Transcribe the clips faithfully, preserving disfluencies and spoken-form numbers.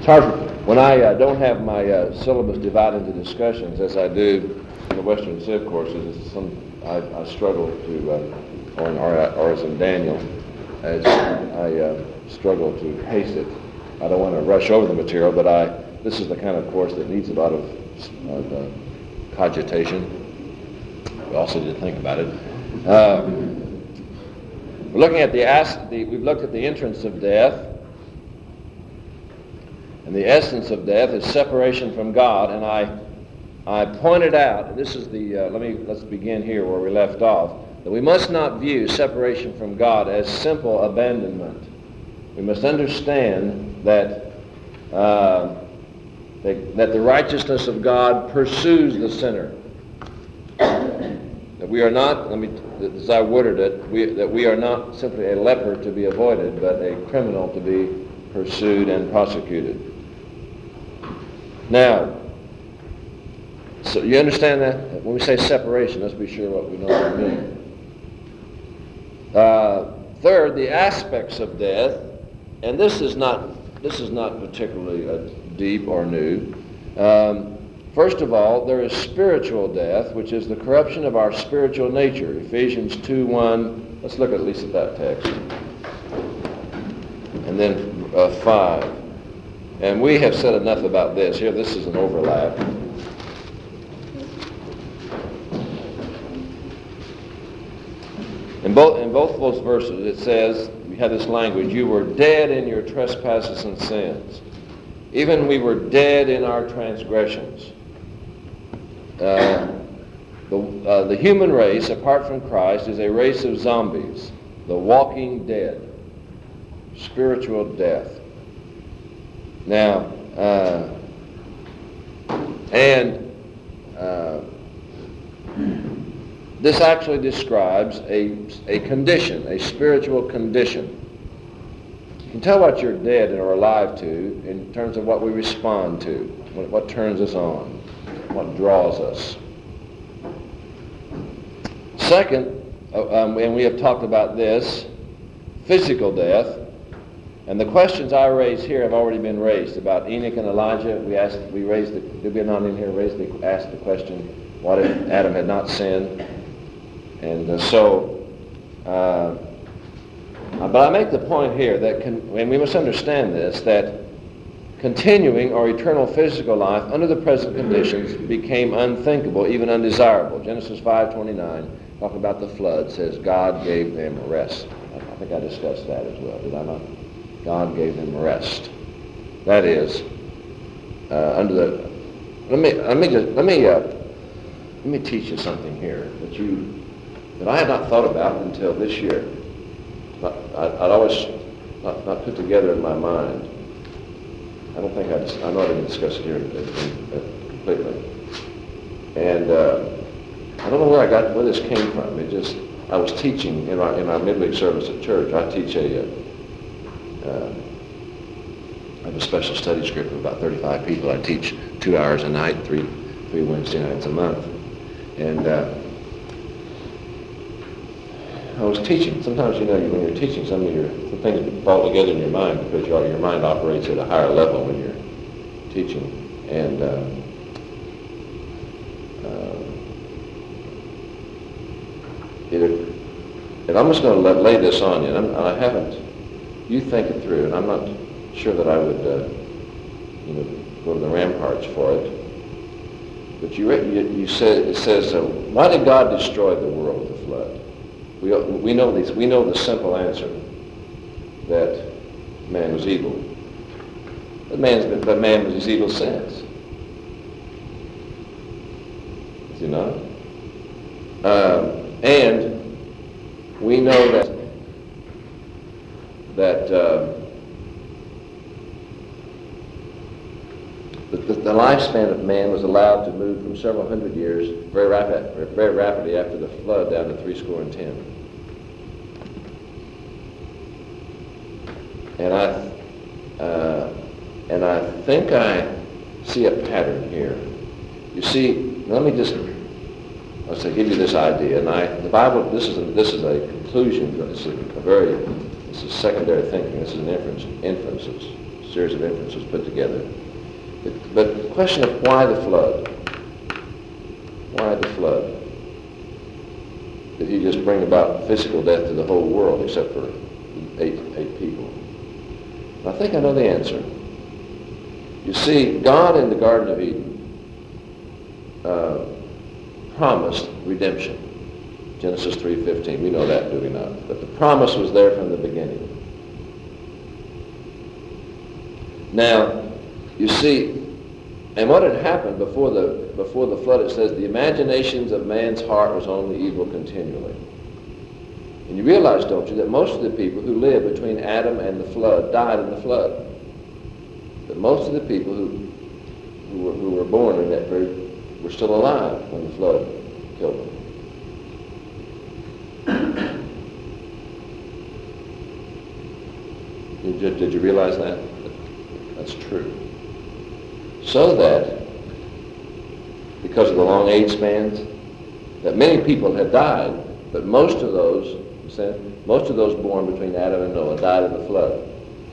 It's hard when I uh, don't have my uh, syllabus divided into discussions as I do in the Western Civ courses. It's some, I, I struggle to, uh, or, in, or as in Daniel, as I uh, struggle to pace it. I don't want to rush over the material, but I this is the kind of course that needs a lot of, of uh, cogitation. We also need to think about it. Uh, we're looking at the, the we've looked at the entrance of death. And the essence of death is separation from God. And I, I pointed out, and this is the, uh, let me, let's begin here where we left off, that we must not view separation from God as simple abandonment. We must understand that, uh, that, that the righteousness of God pursues the sinner. That we are not, let me, as I worded it, we, that we are not simply a leper to be avoided, but a criminal to be pursued and prosecuted. Now, so you understand that? When we say separation, let's be sure what we know what we mean. Uh, third, the aspects of death, and this is not this is not particularly uh, deep or new. Um, first of all, there is spiritual death, which is the corruption of our spiritual nature. Ephesians two one. Let's look at least at that text, and then uh, five. And we have said enough about this. Here, this is an overlap. In both, in both those verses, it says, we have this language, you were dead in your trespasses and sins. Even we were dead in our transgressions. Uh, the, uh, the human race, apart from Christ, is a race of zombies, the walking dead, spiritual death. Now, uh, and uh, this actually describes a, a condition, a spiritual condition. You can tell what you're dead or alive to in terms of what we respond to, what, what turns us on, what draws us. Second, uh, um, and we have talked about this, physical death. And the questions I raise here have already been raised about Enoch and Elijah. We asked, we raised the, did we not in here raise the, asked the question, what if Adam had not sinned? And uh, so, uh, but I make the point here that, con- and we must understand this, that continuing or eternal physical life under the present conditions became unthinkable, even undesirable. Genesis five twenty-nine, talking about the flood, says God gave them rest. I, I think I discussed that as well, did I not? God gave them rest. That is, uh, under the. Let me let me just, let me uh, let me teach you something here that you that I had not thought about until this year. Not, I, I'd always not, not put together in my mind. I don't think I just, I know I didn't discuss it here completely. And uh, I don't know where I got where this came from. It just I was teaching in our in our midweek service at church. I teach a. Uh, Uh, I have a special studies group of about thirty-five people. I teach two hours a night, three three Wednesday nights a month. And uh, I was teaching. Sometimes, you know, when you're teaching, some of your some things fall together in your mind because your your mind operates at a higher level when you're teaching. And uh, uh, it, and I'm just going to lay this on you. And I'm, I haven't. You think it through, and I'm not sure that I would, uh, you know, go to the ramparts for it. But you, you, you said it says, uh, why did God destroy the world with the flood? We we know these. We know the simple answer that man was evil. But man's been, but man was evil since. Is he not? Um, and we know that. that uh, the, the, the lifespan of man was allowed to move from several hundred years very rapid, very rapidly after the flood down to three score and ten. And I, uh, and I think I see a pattern here. You see, let me just let's say give you this idea. And I, the Bible, this is a, this is a conclusion. This is a very This is secondary thinking. This is an inference, inferences. series of inferences put together. But, but the question of why the flood? Why the flood? Did he just bring about physical death to the whole world except for eight, eight people? I think I know the answer. You see, God in the Garden of Eden uh, promised redemption. Genesis three fifteen. We know that, do we not? But the promise was there from the beginning. Now, you see, and what had happened before the before the flood, it says, the imaginations of man's heart was only evil continually. And you realize, don't you, that most of the people who lived between Adam and the flood died in the flood. That most of the people who who were, who were born in that period were still alive when the flood killed them. Did you, did you realize that? That's true. So that, because of the long age spans, that many people had died, but most of those, you said, most of those born between Adam and Noah died in the flood.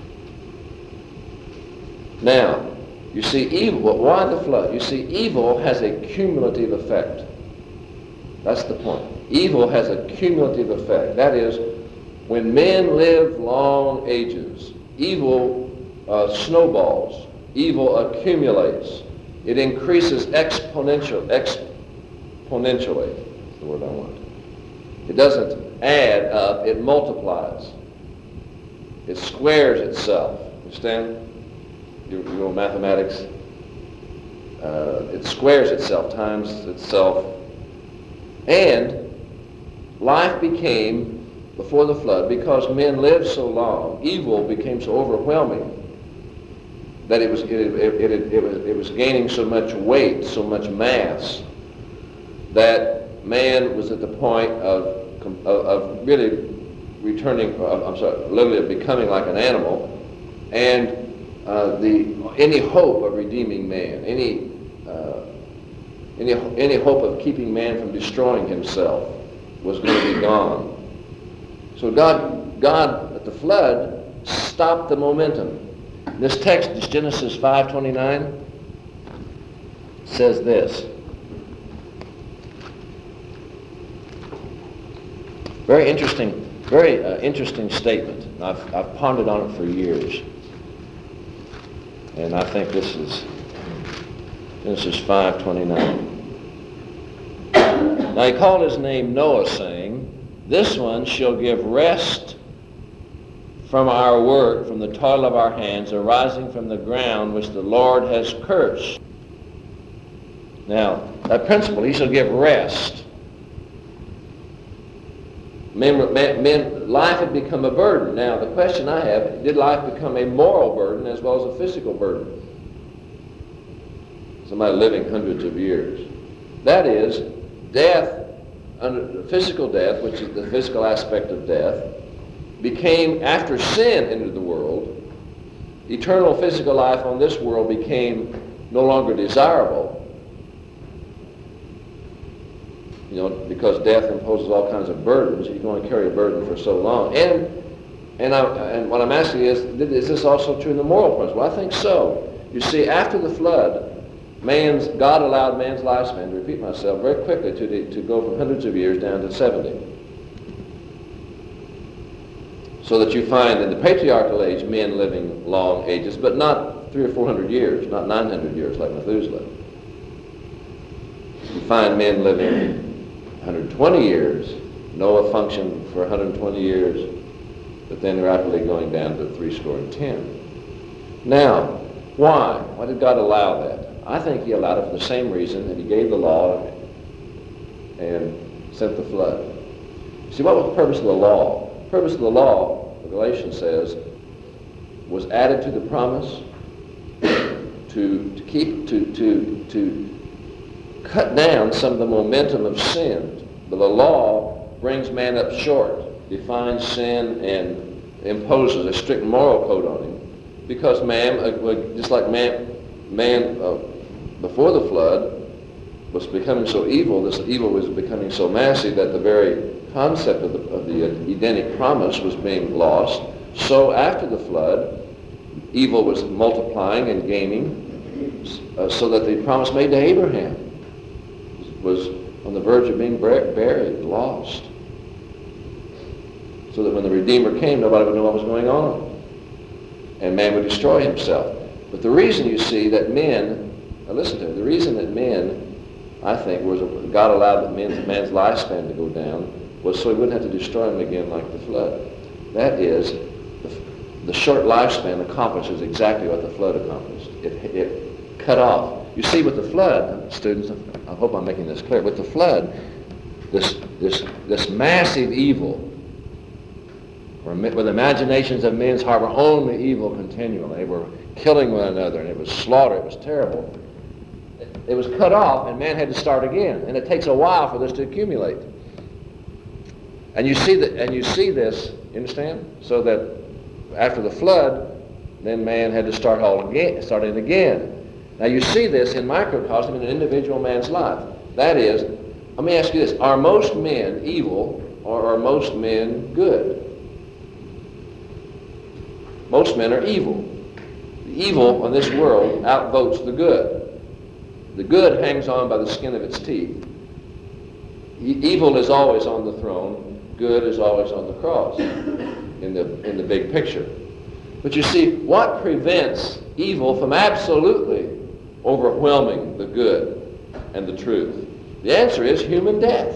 Now, you see, evil, why the flood? You see, evil has a cumulative effect. That's the point. Evil has a cumulative effect. That is, when men live long ages, evil uh, snowballs. Evil accumulates. It increases exponential, exponentially. That's the word I want. It doesn't add up, it multiplies. It squares itself. Understand? You, you know mathematics. Uh, it squares itself, times itself. And life became, before the flood, because men lived so long, evil became so overwhelming that it was it, it, it, it, was it was gaining so much weight, so much mass, that man was at the point of of, of really returning. Of, I'm sorry, literally becoming like an animal, and uh, the any hope of redeeming man, any uh, any any hope of keeping man from destroying himself was going to be gone. So God God at the flood stopped the momentum. This text, this Genesis five twenty-nine, says this. Very interesting, very uh, interesting statement. I've, I've pondered on it for years. And I think this is Genesis five twenty-nine. Now he called his name Noah, saying, "This one shall give rest from our work, from the toil of our hands, arising from the ground which the Lord has cursed." Now, that principle, he shall give rest. Men, men, men, life had become a burden. Now, the question I have, did life become a moral burden as well as a physical burden? Somebody living hundreds of years. That is, death, under physical death, which is the physical aspect of death, became, after sin entered the world, eternal physical life on this world became no longer desirable. You know, because death imposes all kinds of burdens. You can only carry a burden for so long. And and, I, and what I'm asking is, is this also true in the moral principle? I think so. You see, after the flood, man's God allowed man's lifespan, to repeat myself, very quickly to, the, to go from hundreds of years down to seventy. So that you find in the patriarchal age men living long ages, but not three or four hundred years, not nine hundred years like Methuselah. You find men living one hundred twenty years. Noah functioned for one hundred twenty years, but then rapidly going down to three score and ten. Now, why? Why did God allow that? I think he allowed it for the same reason that he gave the law and sent the flood. See, what was the purpose of the law? The purpose of the law, Galatians says, was added to the promise to, to keep, to, to, to cut down some of the momentum of sin. But the law brings man up short, defines sin, and imposes a strict moral code on him. Because man, uh, just like man, man uh, before the flood was becoming so evil, this evil was becoming so massive that the very concept of the, of the Edenic promise was being lost. So after the flood, evil was multiplying and gaining, uh, so that the promise made to Abraham was on the verge of being buried, lost. So that when the Redeemer came, nobody would know what was going on. And man would destroy himself. But the reason you see that men, now listen to me, the reason that men, I think, was God allowed that man's, man's lifespan to go down was so he wouldn't have to destroy him again like the flood. That is, the, the short lifespan accomplishes exactly what the flood accomplished. It, it cut off. You see, with the flood, students, I hope I'm making this clear, with the flood, this, this, this massive evil, where the imaginations of men's heart were only evil continually. They were killing one another, and it was slaughter. It was terrible. It, it was cut off, and man had to start again. And it takes a while for this to accumulate. And you see that, and you see this. You understand? So that after the flood, then man had to start all again, starting again. Now you see this in microcosm in an individual man's life. That is, let me ask you this: are most men evil, or are most men good? Most men are evil. The evil in this world outvotes the good. The good hangs on by the skin of its teeth. E- evil is always on the throne. Good is always on the cross in the, in the big picture. But you see, what prevents evil from absolutely overwhelming the good and the truth? The answer is human death.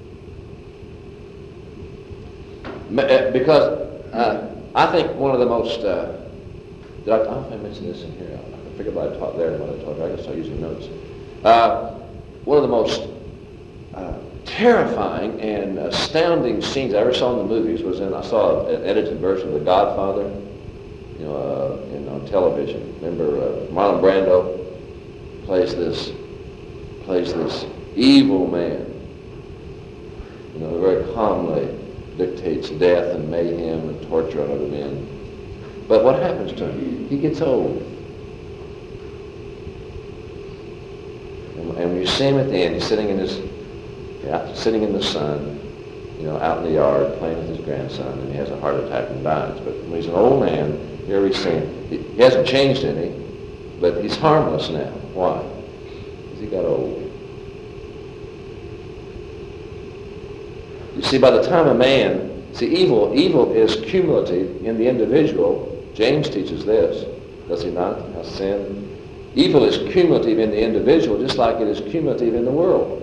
Because uh, I think one of the most, uh, did I, I don't know if I mentioned this in here. I forget what I taught there and what I taught here. I guess I used notes. Uh, one of the most uh, terrifying and astounding scenes I ever saw in the movies was in, I saw an edited version of The Godfather, you know, uh, in, on television. Remember uh, Marlon Brando plays this, plays this evil man, you know, very calmly dictates death and mayhem and torture on other men. But what happens to him? He gets old. And, and when you see him at the end, he's sitting in his, yeah, sitting in the sun, you know, out in the yard playing with his grandson, and he has a heart attack and dies. But when he's an old man, here he's saying, he, he hasn't changed any, but he's harmless now. Why? Because he got old. You see, by the time a man, see, evil, evil is cumulative in the individual. James teaches this, does he not? How sin. Evil is cumulative in the individual, just like it is cumulative in the world.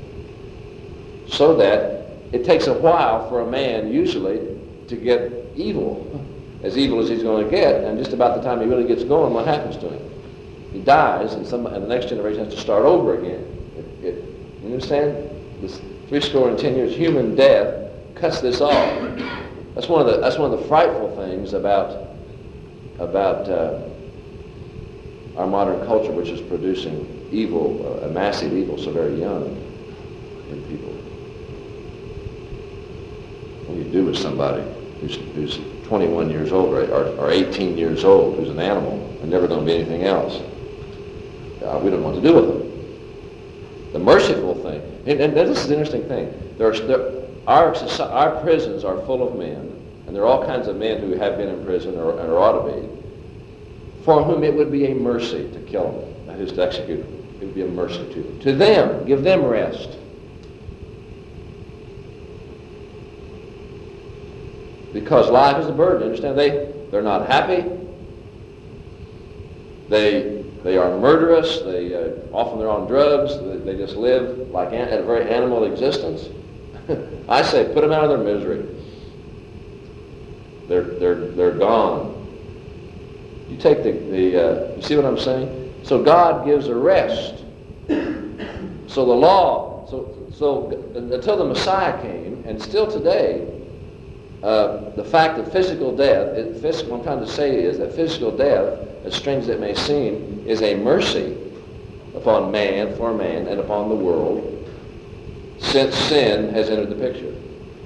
So that it takes a while for a man, usually, to get evil, as evil as he's going to get, and just about the time he really gets going, what happens to him? He dies, and, some, and the next generation has to start over again. It, it, you understand? This three score and ten years human death cuts this off. That's one of the that's one of the frightful things about about uh, our modern culture, which is producing evil, uh, a massive evil, so very young in people. What do you do with somebody who's, who's twenty-one years old or, or eighteen years old, who's an animal and never going to be anything else? Uh, we don't know what to do with them. The merciful thing, and, and this is an interesting thing. There's, there, our, our prisons are full of men, and there are all kinds of men who have been in prison or, or ought to be, for whom it would be a mercy to kill them, that is to execute them. It would be a mercy to them. To them, give them rest. Because life is a burden, understand? They, they're not happy. They... They are murderous. They uh, often they're on drugs. They, they just live like an, a very animal existence. I say, put them out of their misery. They're they're they're gone. You take the the. Uh, you see what I'm saying? So God gives a rest. So the law. So so until the Messiah came, and still today, uh, the fact of physical death. It, physical, what I'm trying to say is that physical death, as strange as it may seem, is a mercy upon man, for man, and upon the world, since sin has entered the picture.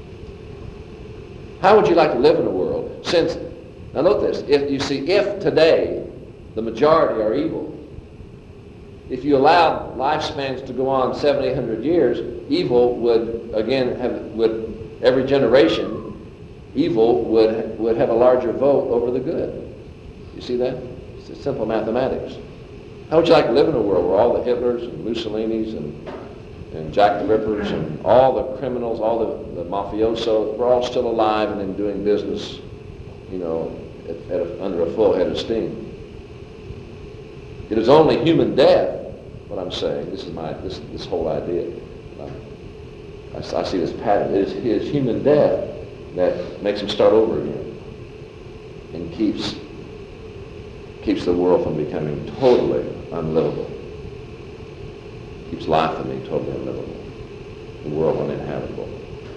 How would you like to live in a world since, now note this, if you see, if today the majority are evil, if you allowed lifespans to go on seventy, eight hundred years, evil would, again, have, would, every generation, evil would, would have a larger vote over the good. You see that? It's simple mathematics. How would you like to live in a world where all the Hitlers and Mussolinis and, and Jack the Rippers and all the criminals, all the, the mafioso, we're all still alive and then doing business, you know, at, at a, under a full head of steam? It is only human death, what I'm saying, this is my, this, this whole idea. I, I see this pattern. It is his human death that makes him start over again and keeps keeps the world from becoming totally unlivable. Keeps life from being totally unlivable. The world uninhabitable.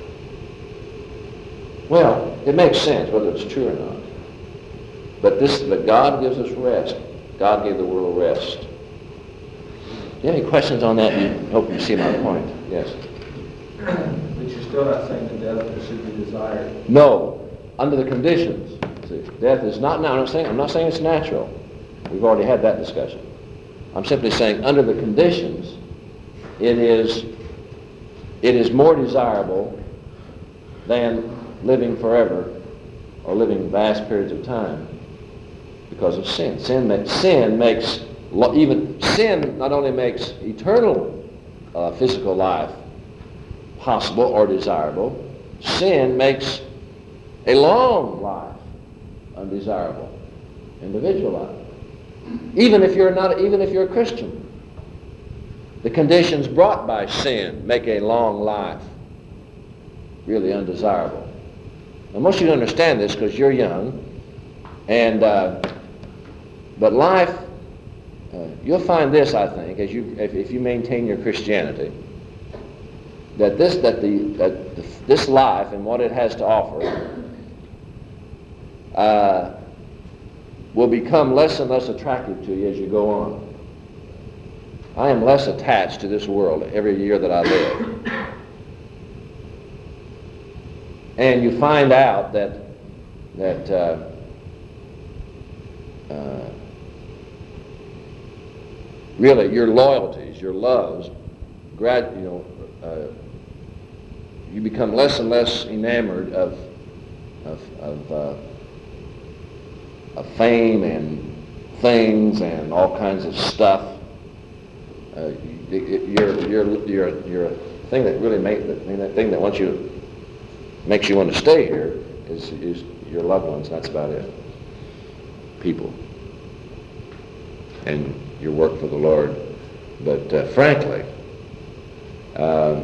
Well, it makes sense whether it's true or not. But this, but God gives us rest. God gave the world rest. Do you have any questions on that? You hope you see my point. Yes. But you're still not saying that death should be desired. No, under the conditions. See, death is not now. I'm saying I'm not saying it's natural. We've already had that discussion. I'm simply saying under the conditions, it is it is more desirable than living forever or living vast periods of time because of sin. Sin makes sin makes even sin not only makes eternal uh, physical life possible or desirable, sin makes a long life undesirable, individual life. Even if you're not, even if you're a Christian, the conditions brought by sin make a long life really undesirable. Now, most of you understand this because you're young, and uh, but life, uh, you'll find this, I think, as you if, if you maintain your Christianity, that this that the that the, this life and what it has to offer uh, will become less and less attractive to you as you go on. I am less attached to this world every year that I live. And you find out that that uh, uh, really your loyalties, your loves, grad, you know, uh, you become less and less enamored of of, of, uh, of fame and things and all kinds of stuff. Uh, your your your your thing that really makes the that thing that wants you makes you want to stay here is is your loved ones. That's about it. People and your work for the Lord. But uh, frankly, um,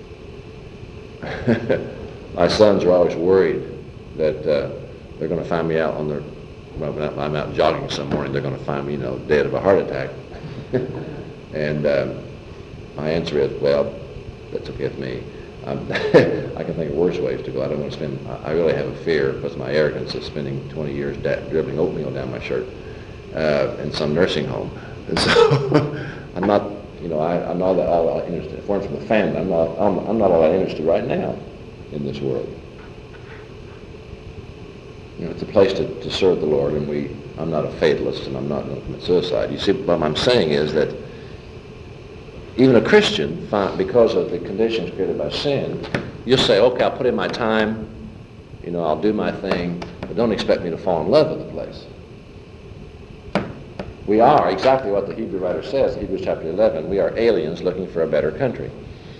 my sons are always worried that uh, they're going to find me out on their. Well, when I'm out jogging some morning, they're going to find me, you know, dead of a heart attack. And um, my answer is, well, that's okay with me. I'm I can think of worse ways to go. I don't want to spend. I really have a fear because of my arrogance of spending twenty years da- dribbling oatmeal down my shirt uh, in some nursing home. And so I'm not, you know, I, I'm not all that interested. If it weren't from the family, I'm not. I'm, I'm not all that interested right now in this world. You know, it's a place to, to serve the Lord, and we. I'm not a fatalist, and I'm not going to commit suicide. You see, what I'm saying is that even a Christian, because of the conditions created by sin, you'll say, okay, I'll put in my time, you know, I'll do my thing, but don't expect me to fall in love with the place. We are exactly what the Hebrew writer says, in Hebrews chapter eleven, we are aliens looking for a better country.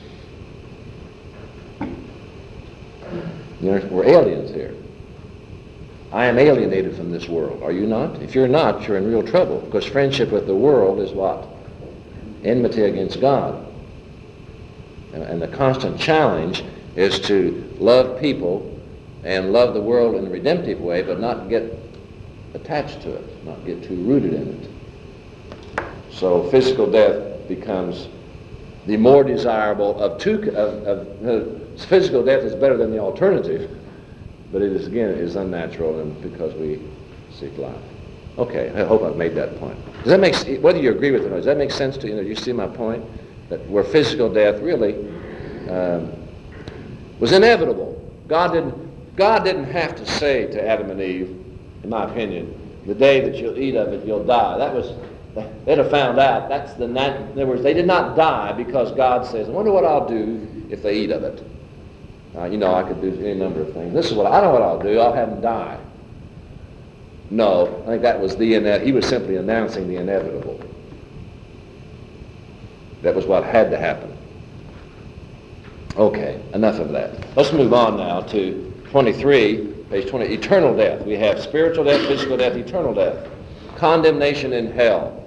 You know, we're aliens here. I am alienated from this world. Are you not? If you're not, you're in real trouble, because friendship with the world is what? Enmity against God. And, and the constant challenge is to love people and love the world in a redemptive way, but not get attached to it, not get too rooted in it. So physical death becomes the more desirable of two. Of, of uh, physical death is better than the alternative, but it is again it is unnatural, and because we seek life. Okay, I hope I've made that point. Does that make, whether you agree with it or not, does that make sense to you? Know, you see my point? That where physical death really um, was inevitable. God didn't, God didn't have to say to Adam and Eve, in my opinion, the day that you'll eat of it, you'll die. That was, they'd have found out. That's the, in other words, they did not die because God says, I wonder what I'll do if they eat of it. Uh, you know, I could do any number of things. This is what, I know what I'll do. I'll have them die. No, I think that was the ine- he was simply announcing the inevitable. That was what had to happen. Okay, enough of that. Let's move on now to twenty-three, page twenty, eternal death. We have spiritual death, physical death, eternal death. Condemnation in hell.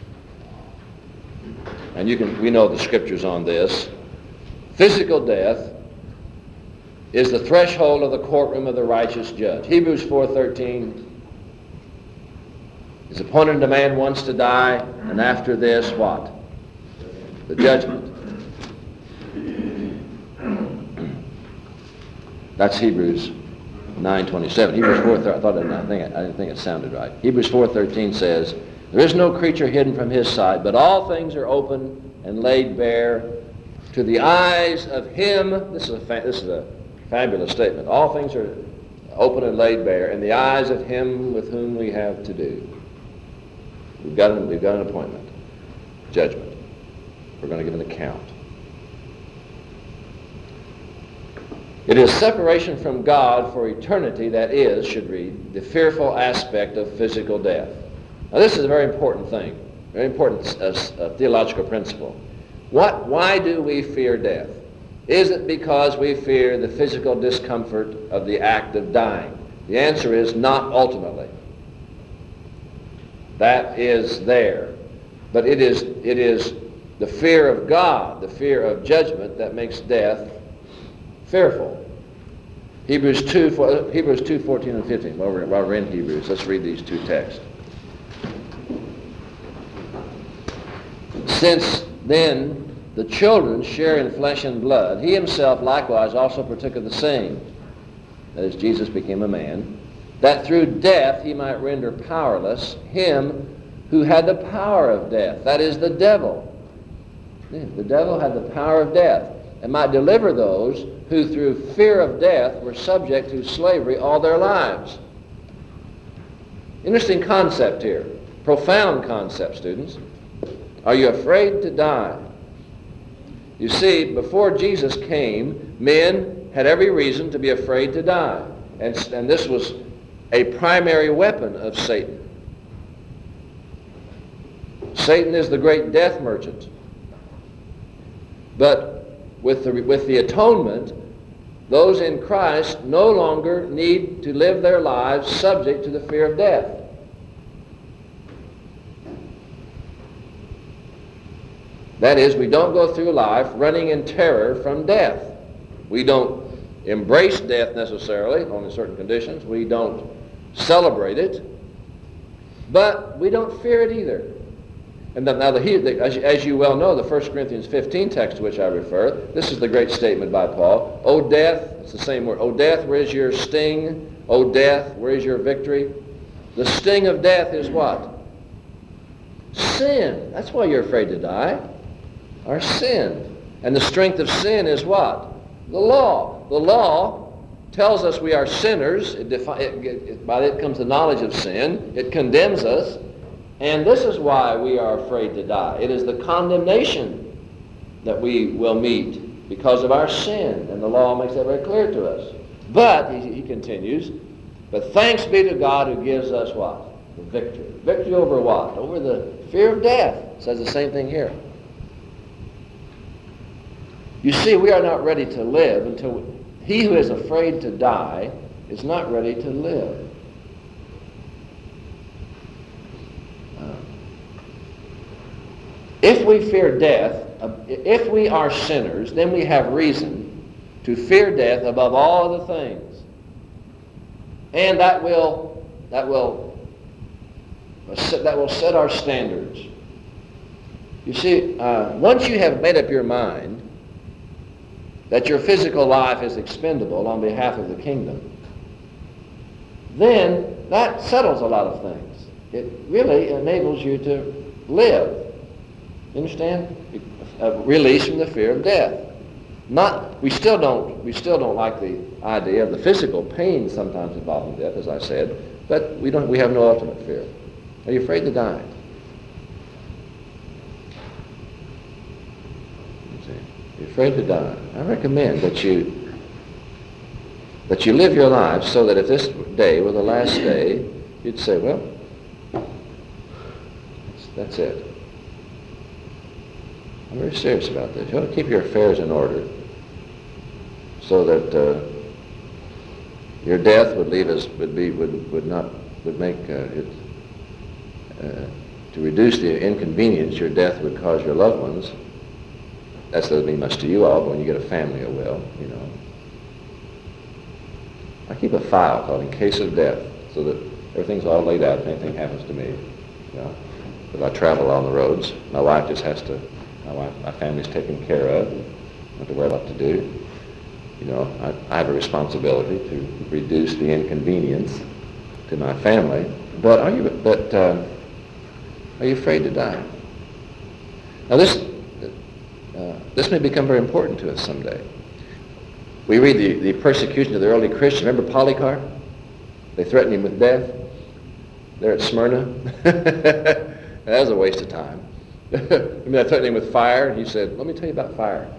And you can we know the scriptures on this. Physical death is the threshold of the courtroom of the righteous judge. Hebrews four thirteen is appointed a man once to die, and after this, what? The judgment. That's Hebrews nine twenty-seven. Hebrews four thirteen. I thought I, think, I didn't think it sounded right. Hebrews four thirteen says, "There is no creature hidden from his sight, but all things are open and laid bare to the eyes of him." This is a fa- this is a fabulous statement. All things are open and laid bare in the eyes of him with whom we have to do. We've got an, we've got an appointment, judgment. We're going to give an account. It is separation from God for eternity that is, should read, the fearful aspect of physical death. Now this is a very important thing, very important uh, uh, theological principle. What? Why do we fear death? Is it because we fear the physical discomfort of the act of dying? The answer is not ultimately. That is there. But it is, it is the fear of God, the fear of judgment that makes death fearful. Hebrews two, Hebrews two, fourteen and fifteen. While we're, while we're in Hebrews, let's read these two texts. Since then the children share in flesh and blood, he himself likewise also partook of the same, that is, Jesus became a man, that through death he might render powerless him who had the power of death, that is, the devil. The devil had the power of death, and might deliver those who through fear of death were subject to slavery all their lives. Interesting concept here. Profound concept, students. Are you afraid to die? You see, before Jesus came, men had every reason to be afraid to die. And, and this was a primary weapon of Satan. Satan is the great death merchant. But with the, with the atonement, those in Christ no longer need to live their lives subject to the fear of death. That is, we don't go through life running in terror from death. We don't embrace death necessarily, only in certain conditions. We don't celebrate it, but we don't fear it either. And then, now, the, the, as, as you well know, the First Corinthians fifteen text to which I refer, this is the great statement by Paul. O death, it's the same word. O death, where is your sting? O death, where is your victory? The sting of death is what? Sin. That's why you're afraid to die. Our sin. And the strength of sin is what? The law. The law tells us we are sinners. It defi- it, it, by it comes the knowledge of sin. It condemns us. And this is why we are afraid to die. It is the condemnation that we will meet because of our sin. And the law makes that very clear to us. But, he, he continues, but thanks be to God who gives us what? The victory. Victory over what? Over the fear of death. It says the same thing here. You see, we are not ready to live until we, he who is afraid to die is not ready to live. If we fear death, if we are sinners, then we have reason to fear death above all other things. And that will, that will, that will set our standards. You see, uh, once you have made up your mind that your physical life is expendable on behalf of the kingdom, then that settles a lot of things. It really enables you to live. You understand? A release from the fear of death. Not, we still don't, we still don't like the idea of the physical pain sometimes involved in death, as I said, but we don't, we have no ultimate fear. Are you afraid to die? You see, you're afraid to die. I recommend that you that you live your lives so that if this day were the last day, you'd say, well, that's, that's it. I'm very serious about this. You ought to keep your affairs in order so that uh, your death would leave us, would be, would, would not, would make uh, it, uh, to reduce the inconvenience your death would cause your loved ones. That doesn't mean much to you all, but when you get a family, it will, you know. I keep a file called in case of death so that everything's all laid out if anything happens to me, you know. Because I travel on the roads. My wife just has to, my wife, my family's taken care of. I don't have to worry about what to do. You know, I, I have a responsibility to reduce the inconvenience to my family. But are you, but uh, are you afraid to die? Now this, uh, this may become very important to us someday. We read the, the persecution of the early Christians. Remember Polycarp? They threatened him with death. There at Smyrna. That was a waste of time. I mean, they threatened him with fire, and he said, "Let me tell you about fire."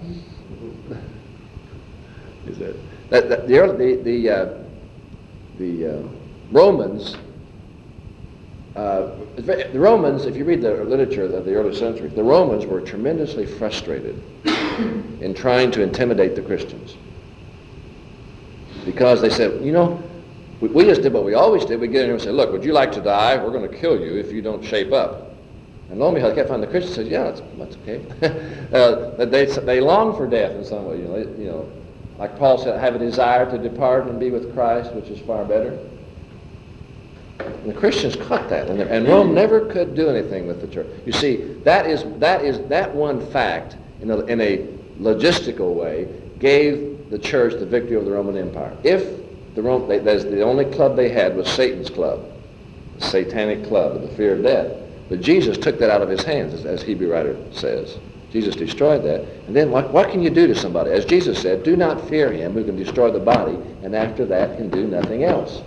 He said that, that the early, the the, uh, the uh, Romans. Uh, the Romans, if you read the literature of the early centuries, the Romans were tremendously frustrated in trying to intimidate the Christians. Because they said, you know, we, we just did what we always did. We get in here and say, look, would you like to die? We're going to kill you if you don't shape up. And lo and behold, I kept finding the Christians said, yeah, that's, that's okay. uh, they, they long for death in some way. You know, they, you know, like Paul said, have a desire to depart and be with Christ, which is far better. And the Christians caught that, and, and Rome never could do anything with the church. You see, that is that is that one fact in a, in a logistical way gave the church the victory over the Roman Empire. If the Rome, they, that's the only club they had was Satan's club, the satanic club of the fear of death. But Jesus took that out of his hands, as, as Hebrew writer says. Jesus destroyed that. And then what, what can you do to somebody? As Jesus said, do not fear him who can destroy the body, and after that can do nothing else.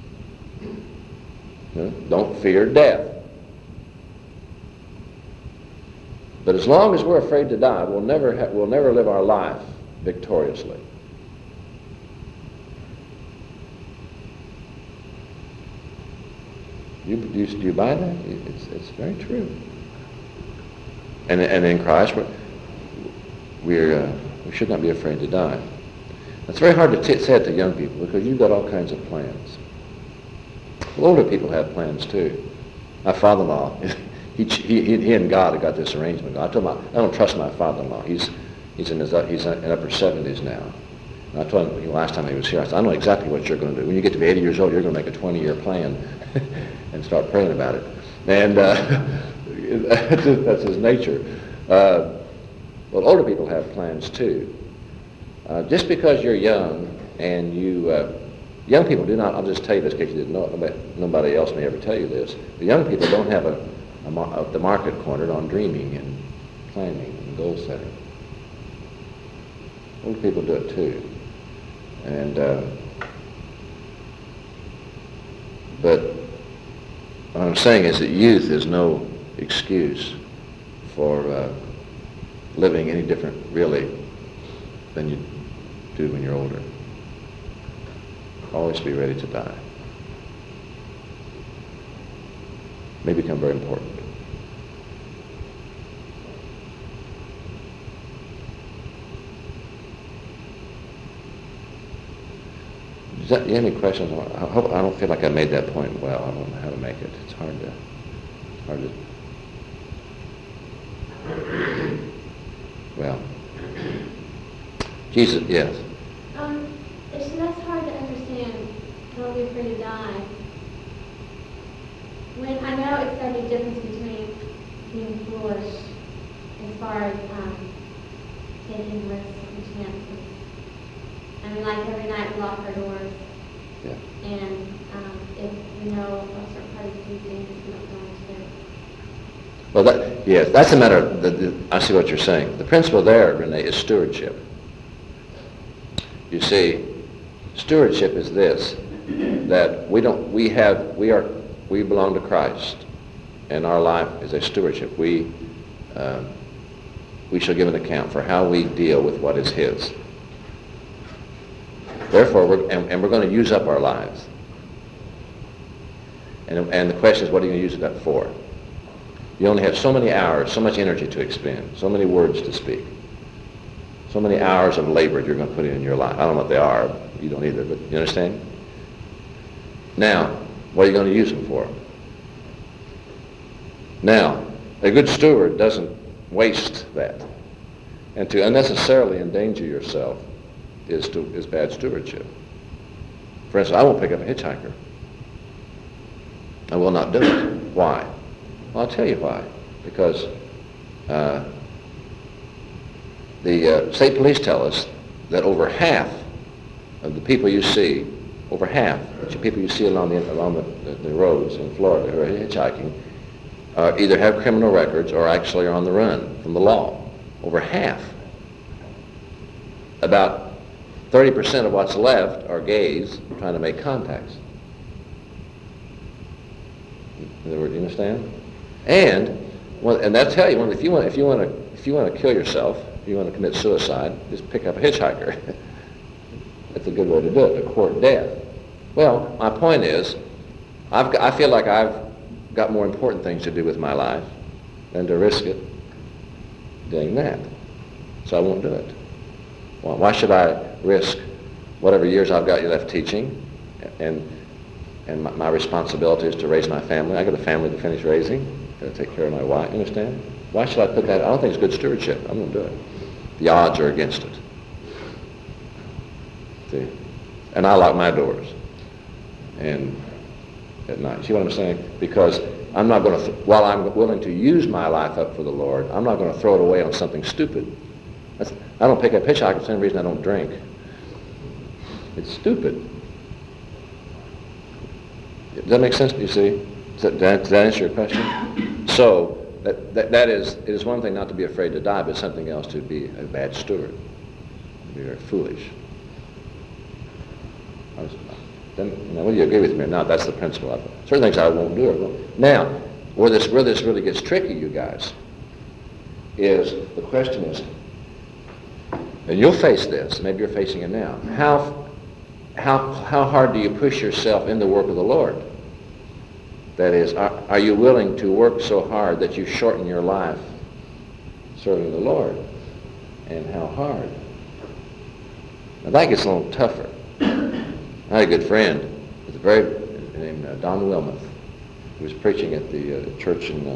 Don't fear death. But as long as we're afraid to die, we'll never ha- we'll never live our life victoriously. You, do, you, do you buy that? It's, it's very true. And, and in Christ, we're, we're, uh, we should not be afraid to die. It's very hard to t- say it to young people because you've got all kinds of plans. Well, older people have plans too. My father-in-law, he, he, he and God have got this arrangement. I told him, I don't trust my father-in-law. He's he's in his he's in upper seventies now. And I told him last time he was here, I said, I know exactly what you're going to do. When you get to be eighty years old, you're going to make a twenty-year plan and start praying about it. And uh, that's his nature. Uh, well, older people have plans too. Uh, just because you're young and you. Uh, Young people do not, I'll just tell you this in case you didn't know it, nobody, nobody else may ever tell you this, the young people don't have a, a, a, the market cornered on dreaming and planning and goal setting. Old people do it too. And, uh, but what I'm saying is that youth is no excuse for uh, living any different, really, than you do when you're older. Always be ready to die. May become very important. Does that, you have any questions? I hope I don't feel like I made that point well. I don't know how to make it. It's hard to, it's hard to. Well, Jesus, yes. Um, it's that's hard to understand. Don't be afraid to die. When I know it's a big difference between being foolish as far as um, taking risks and chances. I mean, like every night we lock our doors. Yeah. And um, if we know a certain parties do things we're not going to do. Well, that, yes, that's a matter of, the, the, I see what you're saying. The principle there, Renee, is stewardship. You see, stewardship is this, that we don't, we have, we are, we belong to Christ, and our life is a stewardship. We, uh, we shall give an account for how we deal with what is His. Therefore, we're, and, and we're going to use up our lives. And, and the question is, what are you going to use it up for? You only have so many hours, so much energy to expend, so many words to speak, so many hours of labor you're going to put in your life. I don't know what they are. You don't either, but you understand? Now, what are you going to use them for? Now, a good steward doesn't waste that. And to unnecessarily endanger yourself is to is bad stewardship. For instance, I won't pick up a hitchhiker. I will not do it. Why? Well, I'll tell you why. Because uh, the uh, state police tell us that over half of the people you see, over half of the people you see along the along the, the, the roads in Florida who are hitchhiking, uh, either have criminal records or actually are on the run from the law. Over half. About thirty percent of what's left are gays trying to make contacts. In other words, you understand? And well, and they'll tell you, well, if you want, if you want to, if you want to kill yourself, if you want to commit suicide, just pick up a hitchhiker. That's a good way to do it, to court death. Well, my point is, I've, I feel like I've got more important things to do with my life than to risk it doing that. So I won't do it. Well, why should I risk whatever years I've got left teaching, and and my, my responsibility is to raise my family. I got a family to finish raising, got to take care of my wife, you understand? Why should I put that? I don't think it's good stewardship. I won't do it. The odds are against it. See? And I lock my doors and at night. See what I'm saying? Because I'm not going to, th- while I'm willing to use my life up for the Lord, I'm not going to throw it away on something stupid. That's, I don't pick up hitchhikers for the same reason I don't drink. It's stupid. Does that make sense? Do you see? Does that, does that answer your question? So that, that that is it is one thing not to be afraid to die, but something else to be a bad steward, to be very foolish. I was, then, now, whether you agree with me or not, that's the principle of it. Certain things I won't do. Or won't. Now, where this where this really gets tricky, you guys, is the question is, and you'll face this. Maybe you're facing it now. How how how hard do you push yourself in the work of the Lord? That is, are, are you willing to work so hard that you shorten your life serving the Lord? And how hard? I think it's a little tougher. I had a good friend, was a very named uh, Don Wilmoth, who was preaching at the uh, church in, uh,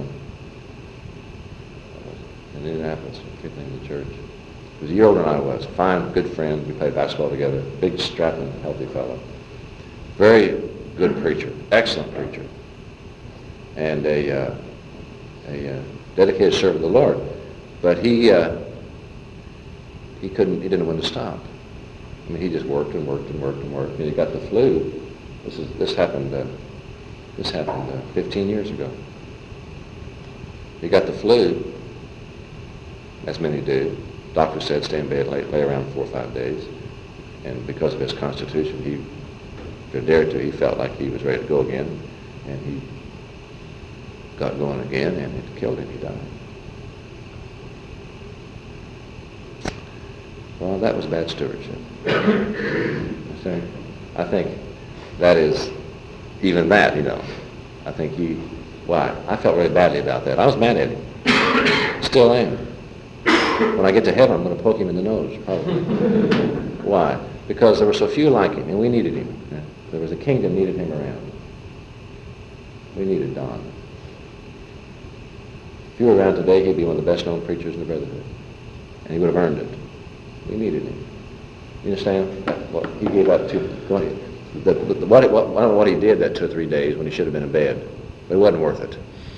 in Indianapolis. I can't think of the church. He was a year older than I was. Fine, good friend. We played basketball together. Big, strapping, healthy fellow. Very good preacher. Excellent preacher. And a, uh, a uh, dedicated servant of the Lord. But he uh, he couldn't, he didn't know when to stop. I mean, he just worked and worked and worked and worked. And he got the flu. This is this happened. Uh, this happened uh, fifteen years ago. He got the flu, as many do. Doctor said stay in bed, lay, lay around four or five days. And because of his constitution, he, if he dared to, he felt like he was ready to go again, and he got going again, and it killed him. He died. Well, that was bad stewardship. So, I think that is, even that, you know, I think he, why? I felt really badly about that. I was mad at him. Still am. When I get to heaven, I'm going to poke him in the nose, probably. Why? Because there were so few like him, and we needed him. There was a kingdom needed him around. We needed Don. If he were around today, he'd be one of the best-known preachers in the Brotherhood. And he would have earned it. We needed him. You understand? What he gave up to, the, the, the, what, what, I don't know what he did that two or three days when he should have been in bed, but it wasn't worth it.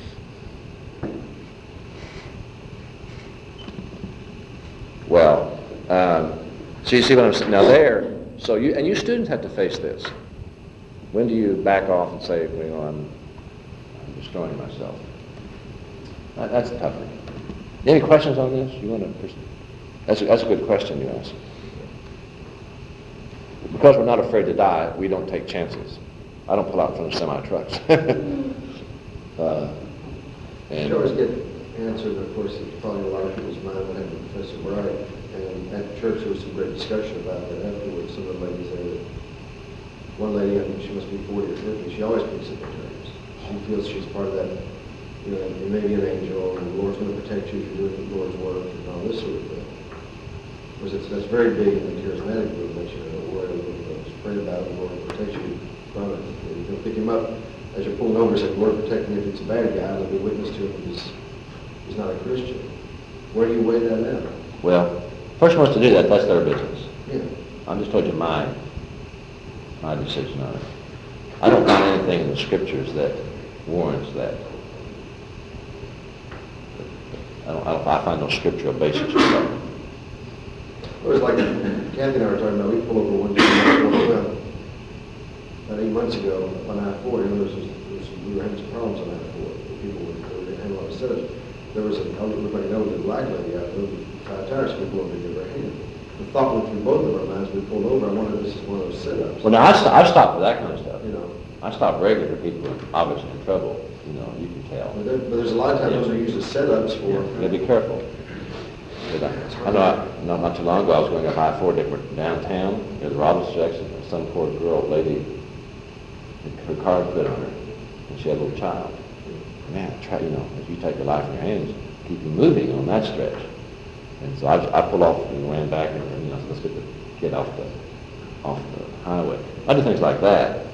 Well, um, so you see what I'm saying? Now there, so you, and you students have to face this. When do you back off and say, well, you know, I'm, I'm destroying myself? That, that's tough. Any questions on this? You want to? That's a, that's a good question you ask. Because we're not afraid to die, we don't take chances. I don't pull out in front of semi-trucks. uh, and You always get answered, of course, it's probably a lot of people's mind when I had Professor Bright. And at church there was some great discussion about that afterwards. Some of the ladies there, one lady, I think she must be forty or fifty, she always picks up the terms. she feels she's part of that, you know, you may be an angel, and the Lord's going to protect you if you're doing the Lord's work, and all this sort of thing. Because it's, that's very big in the charismatic movement, you know, where you know, just pray about it, the Lord will protect you from it. And you can pick him up as you're pulling over and say, Lord, protect me if it's a bad guy, and be witness to him if he's, he's not a Christian. Where do you weigh that out? Well, person wants to do that, that's their business. Yeah. I'm just told you my, my decision on it. I don't find anything in the scriptures that warrants that. I don't, I don't, I find no scriptural basis for that. It was like Kathy and I were talking about, we pulled over one time, well, about eight months ago on I four, you know, there was, there was, we were having some problems on I four. People were, they were having a lot of setups. There was a, everybody knows a black lady out there with five tires, people over to give her a hand. The thought went through both of our minds, we pulled over, I wonder if this is one of those setups. Well, now, I, st- I stop for that kind of stuff. You know. I stop regularly for people who are obviously in trouble. You know, you can tell. But, there, but there's a lot of times those are used as setups for... You gotta be careful. But I, I know I, not, not too long ago I was going up I four downtown near the Robinson section, and some poor girl, lady, her car quit on her, and she had a little child. Man, try, you know, if you take your life in your hands, keep you moving on that stretch. And so I, I pulled off and ran back and, you know, let's get the kid off the off the highway. I do things like that.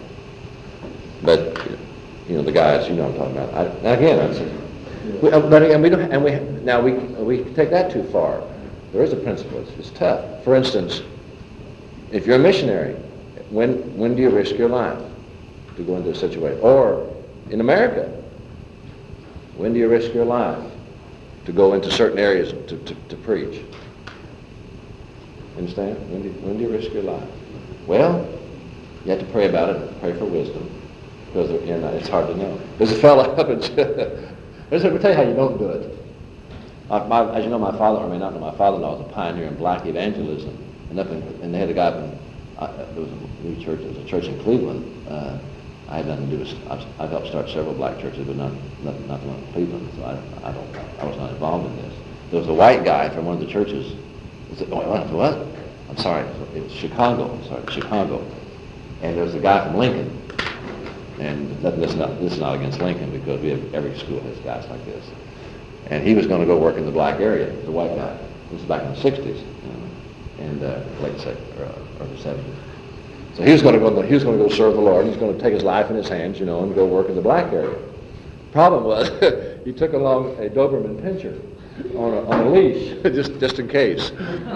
But you know, the guys, you know what I'm talking about. I, and again, I said, we, uh, but again, we don't, and we now we we take that too far. There is a principle. It's, it's tough. For instance, if you're a missionary, when when do you risk your life to go into a situation? Or in America, when do you risk your life to go into certain areas to, to, to preach? Understand? When do, when do you risk your life? Well, you have to pray about it, pray for wisdom, because you know, it's hard to know. There's a fellow up in, let me tell you how you don't do it. Uh, my, as you know, my father, or may not know, my father-in-law was a pioneer in black evangelism, and up in, and they had a guy up in, uh, there was a new church, there was a church in Cleveland. Uh, I had nothing to do with, I've, I've helped start several black churches, but not, not, not the one in Cleveland, so I, I don't, I was not involved in this. There was a white guy from one of the churches, was it, oh, what? I'm sorry, it was Chicago, I'm sorry, Chicago. And there was a guy from Lincoln. And this is, not, this is not against Lincoln, because we have, every school has guys like this. And he was going to go work in the black area, the white guy. This was back in the sixties, uh, and uh, late sixties, or early seventies. So he was going to go. He was going to go serve the Lord. He's going to take his life in his hands, you know, and go work in the black area. Problem was, he took along a Doberman Pinscher on a, on a leash, just just in case.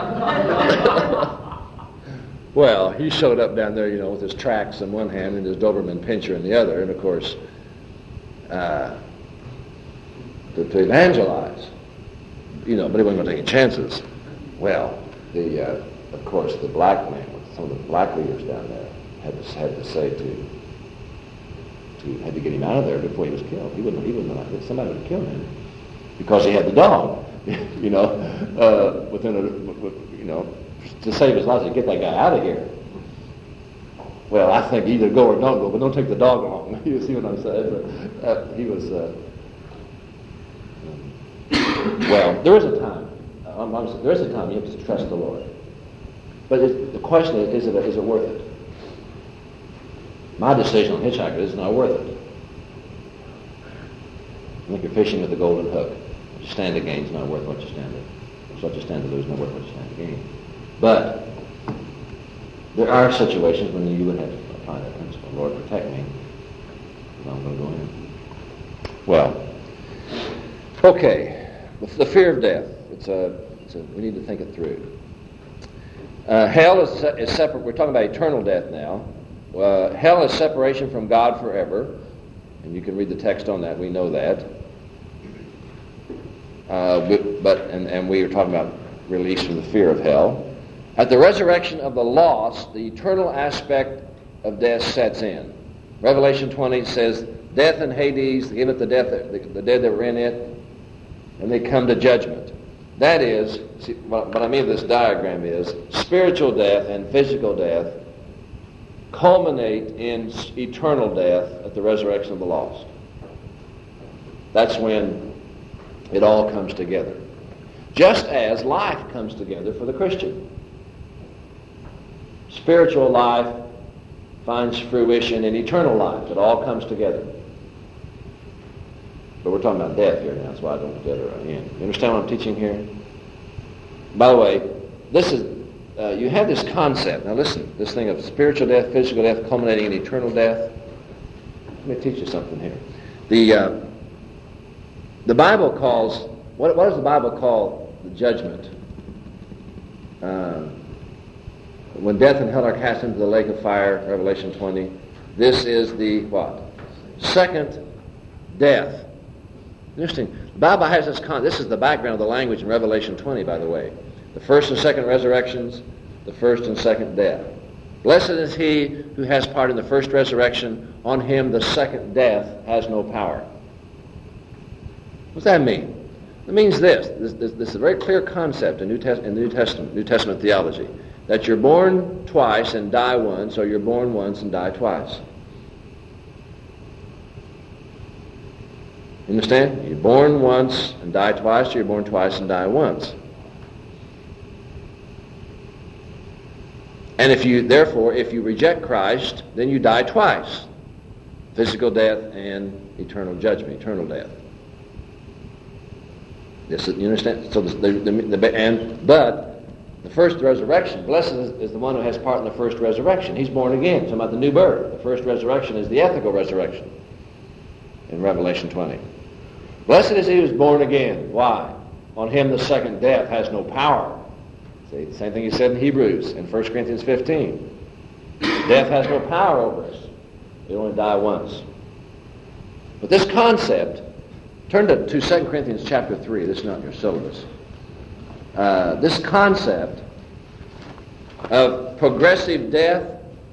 Well, he showed up down there, you know, with his tracks in one hand and his Doberman Pinscher in the other, and of course, uh, to, to evangelize, you know, but he wasn't going to take any chances. Well, the uh, of course the black man, some of the black leaders down there had to had to say to to had to get him out of there before he was killed. He wouldn't he wouldn't have, somebody would have killed him because he had the dog, you know, uh, within a you know. to save his life, to get that guy out of here. Well, I think either go or don't go, but don't take the dog along. You see what I'm saying? But, uh, he was, uh, well, there is a time. I'm, I'm, there is a time you have to trust the Lord. But it, the question is, is it, is it worth it? My decision on Hitchhiker is not worth it. I think you're fishing with the golden hook. What you stand to gain is not worth what you stand to. It's what you stand to lose, not worth what you stand to gain. But there are situations when you would have to apply that principle. Lord, protect me, and I'm going to go in. Well, okay, the, the fear of death. It's a, it's a, we need to think it through. Uh, hell is, se- is separate. We're talking about eternal death now. Uh, hell is separation from God forever, and you can read the text on that. We know that. Uh, but, but and, and we were talking about release from the fear of hell. At the resurrection of the lost, the eternal aspect of death sets in. Revelation twenty says, "Death and Hades, give it the death, the, the dead that were in it, and they come to judgment." That is, see, what, what I mean with this diagram is, spiritual death and physical death culminate in eternal death at the resurrection of the lost. That's when it all comes together. Just as life comes together for the Christian. Spiritual life finds fruition in eternal life. It all comes together. But we're talking about death here now. That's why I don't put death or end. You understand what I'm teaching here? By the way, this is, uh, you have this concept. Now listen, this thing of spiritual death, physical death, culminating in eternal death. Let me teach you something here. The, uh, the Bible calls, what, what does the Bible call the judgment? Uh, when death and hell are cast into the lake of fire, Revelation twenty, this is the what? Second death. Interesting. The Bible has this con- this is the background of the language in Revelation twenty, by the way. The first and second resurrections, the first and second death. Blessed is he who has part in the first resurrection. On him the second death has no power. What does that mean? It means this. This, this, this is a very clear concept in New, Test- in New Testament, New Testament theology. That you're born twice and die once, or you're born once and die twice. You understand? You're born once and die twice, or you're born twice and die once. And if you, therefore, if you reject Christ, then you die twice. Physical death and eternal judgment, eternal death. This is, you understand? So the, the, the, the and but the first resurrection, blessed is, is the one who has part in the first resurrection. He's born again. Talking about the new birth. The first resurrection is the ethical resurrection in Revelation twenty. Blessed is he who is born again. Why? On him the second death has no power. See, the same thing he said in Hebrews in First Corinthians fifteen. Death has no power over us. We only die once. But this concept, turn to, to Second Corinthians chapter three. This is not in your syllabus. Uh, this concept of progressive death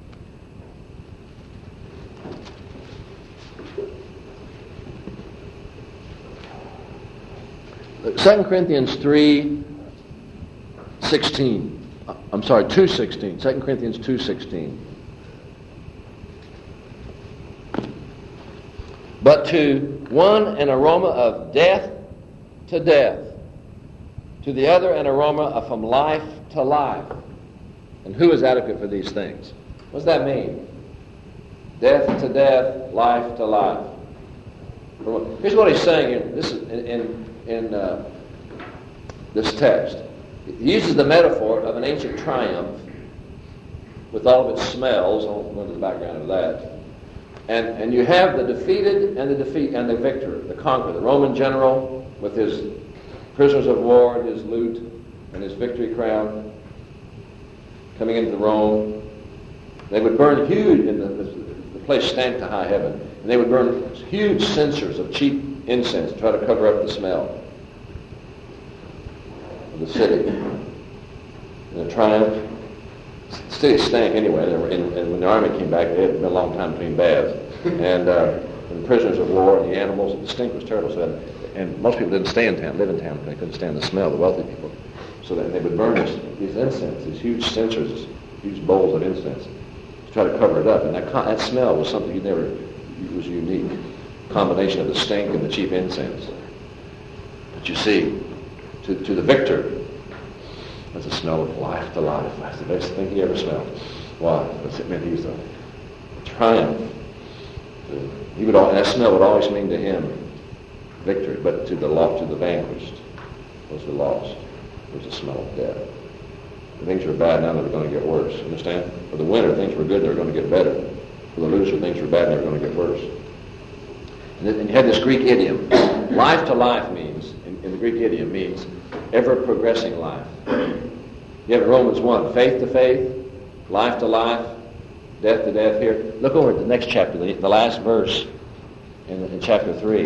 Second Corinthians three sixteen. I'm sorry, two sixteen. Second Corinthians two sixteen. But to one an aroma of death to death, to the other an aroma from life to life. And who is adequate for these things? What does that mean? Death to death, life to life. Here's what he's saying here. This is in, in, in uh, this text. He uses the metaphor of an ancient triumph with all of its smells. I won't go into the background of that. And and you have the defeated and the defeat and the victor, the conqueror, the Roman general with his prisoners of war, his loot, and his victory crown coming into Rome. They would burn huge, in the, the place stank to high heaven, and they would burn huge censers of cheap incense to try to cover up the smell of the city. And the triumph. The city stank anyway, and, and when the army came back, it had been a long time between baths. And, uh, and the prisoners of war and the animals, the stink was terrible. So that, and most people didn't stay in town, live in town, because they couldn't stand the smell, the wealthy people. So that they would burn this, these incense, these huge censers, these huge bowls of incense, to try to cover it up. And that, that smell was something you never, it was unique. Combination of the stink and the cheap incense. But you see, to, to the victor, that's a smell of life to life. That's the best thing he ever smelled. Why? Because it meant he was a triumph. He would, and that smell would always mean to him victory, but to the lost, to the vanquished was the lost. Was the smell of death. The things were bad, now they're going to get worse. Understand? For the winner, things were good, they were going to get better. For the loser, things were bad, they were going to get worse. And, then, and you had this Greek idiom. Life to life means, in, in the Greek idiom, means ever progressing life. You have in Romans one, faith to faith, life to life, death to death here. Look over at the next chapter, the, the last verse in, in chapter three.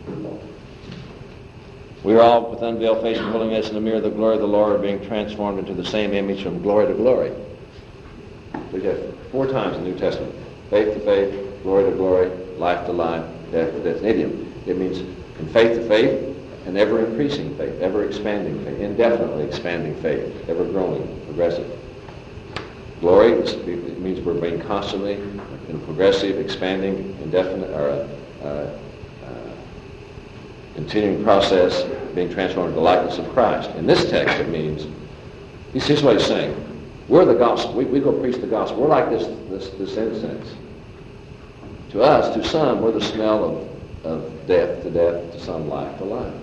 We are all with unveiled face and holiness in the mirror of the glory of the Lord, being transformed into the same image from glory to glory. So you have four times in the New Testament. Faith to faith, glory to glory, life to life, death to death. An idiom. It means from faith to faith, an ever-increasing faith, ever-expanding faith, indefinitely expanding faith, ever-growing, progressive. Glory, it means we're being constantly in progressive, expanding, indefinite, or uh, uh, continuing process, being transformed into the likeness of Christ. In this text, it means, here's what he's saying. We're the gospel. We, we go preach the gospel. We're like this, this, this incense. To us, to some, we're the smell of of death to death to some life to life.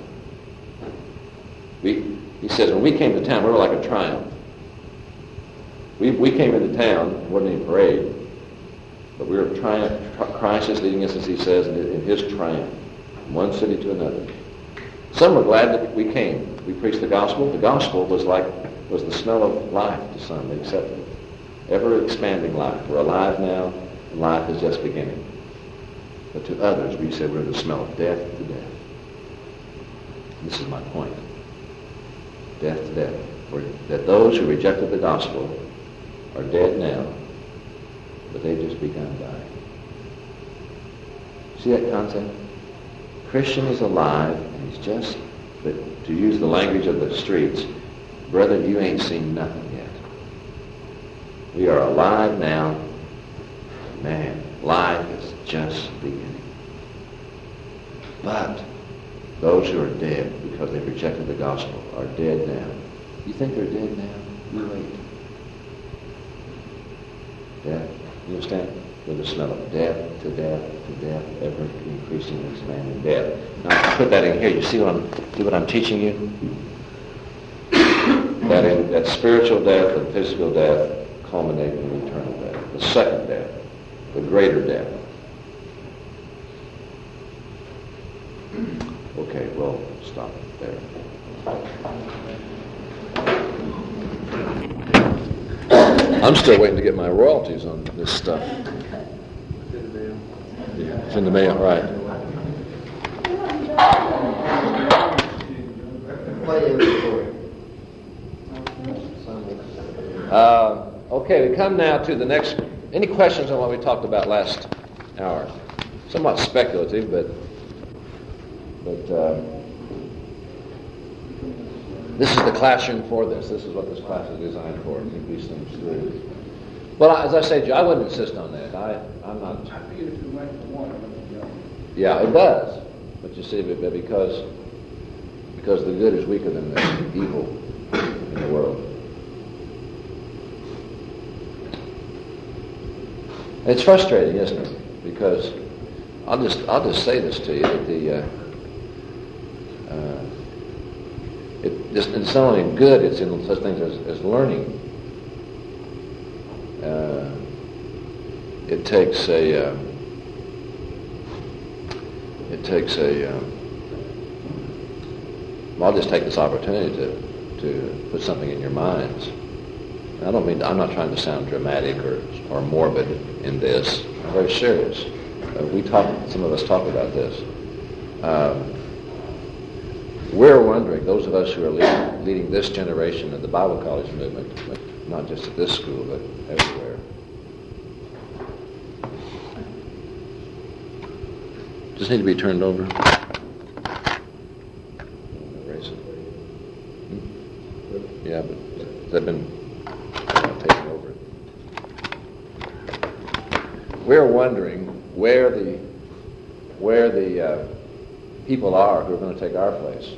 We, he says, when we came to town, we were like a triumph. We, we came into town, it wasn't any parade, but we were triumph. Christ is leading us, as he says, in his triumph, from one city to another. Some were glad that we came. We preached the gospel. The gospel was like was the smell of life to some. They accepted it. Ever expanding life. We're alive now, and life is just beginning. But to others, we said we're the smell of death to death. This is my point. Death to death. We're, that those who rejected the gospel are dead now, but they've just begun dying. See that concept? Christian is alive, and he's just, but to use the language of the streets, brother, you ain't seen nothing yet. We are alive now. Man, life is just beginning. But those who are dead because they've rejected the gospel are dead now. You think they're dead now? You wait. Death. You understand? With the smell of death to death to death, ever increasing and expanding death. Now, I put that in here. You see what I'm, see what I'm teaching you? That in that spiritual death and physical death culminate in eternal death. The second death, the greater death. Okay, well, stop there. I'm still waiting to get my royalties on this stuff. It's in the mail, right. Uh, okay, we come now to the next. Any questions on what we talked about last hour? Somewhat speculative, but but uh, this is the classroom for this. This is what this class is designed for. Think these things through. Well, as I say, Joe, I wouldn't insist on that. I, I'm not. I figured if you went for one, it would go. Yeah, it does. But you see, but because because the good is weaker than the evil in the world. It's frustrating, isn't it? Because I'll just I'll just say this to you that the uh, uh, it, it's not only good; it's in such things as, as learning. Uh, it takes a uh, it takes a um, well, I'll just take this opportunity to to put something in your minds. I don't mean I'm not trying to sound dramatic or or morbid in this. I'm very serious. Uh, we talk. Some of us talk about this. Um, we're wondering, those of us who are leading, leading this generation of the Bible college movement, not just at this school but everywhere. Does it need to be turned over? Erase it. Hmm? Yeah, but has that been taken over? We're wondering where the where the uh, people are who are going to take our place,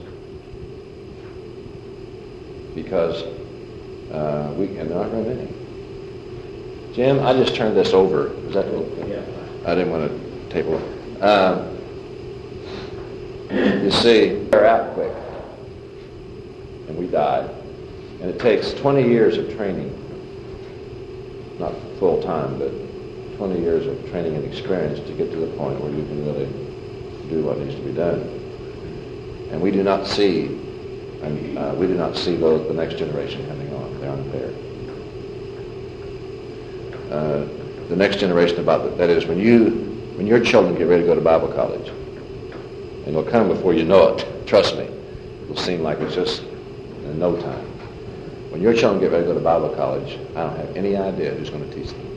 because uh, we and there aren't very many. Jim, I just turned this over. Is that? Yeah. I didn't want to table it. Um, you see, they're out quick, and we die, and it takes twenty years of training, not full time, but twenty years of training and experience to get to the point where you can really do what needs to be done. And we do not see, and uh, we do not see those, the next generation coming on. They aren't there. Uh, the next generation about the, that is when you when your children get ready to go to Bible college, and it'll come before you know it. Trust me, it'll seem like it's just in no time. When your children get ready to go to Bible college, I don't have any idea who's going to teach them.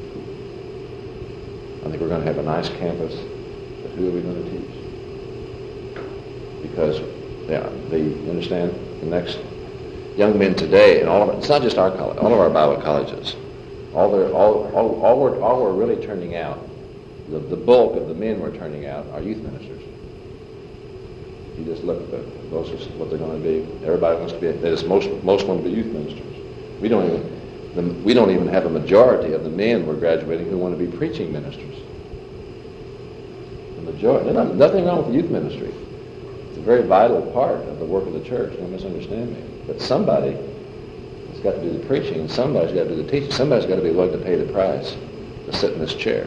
I think we're going to have a nice campus, but who are we going to teach? Because, yeah, the, you understand, the next young men today, and all of it, it's not just our college, all of our Bible colleges, all, their, all, all, all, we're, all we're really turning out, the, the bulk of the men we're turning out are youth ministers. You just look at the, those are what they're going to be. Everybody wants to be, that is, most, most want to be youth ministers. We don't even, the, we don't even have a majority of the men we're graduating who want to be preaching ministers. The majority. There's not- nothing wrong with youth ministry. It's a very vital part of the work of the church. Don't misunderstand me. But somebody has got to do the preaching, and somebody's got to do the teaching. Somebody's got to be willing to pay the price to sit in this chair.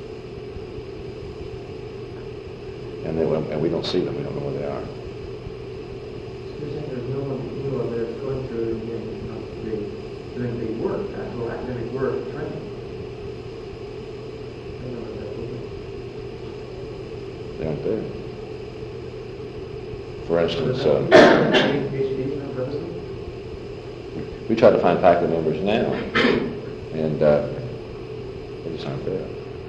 And, they, and we don't see them. We don't know where they are. You're saying there's no one you know that's going through the, the, doing the work, actual academic work, training. I don't know what that will be. They aren't there. For instance, um, PhDs not resident? we try to find faculty members now, and uh, they just aren't there.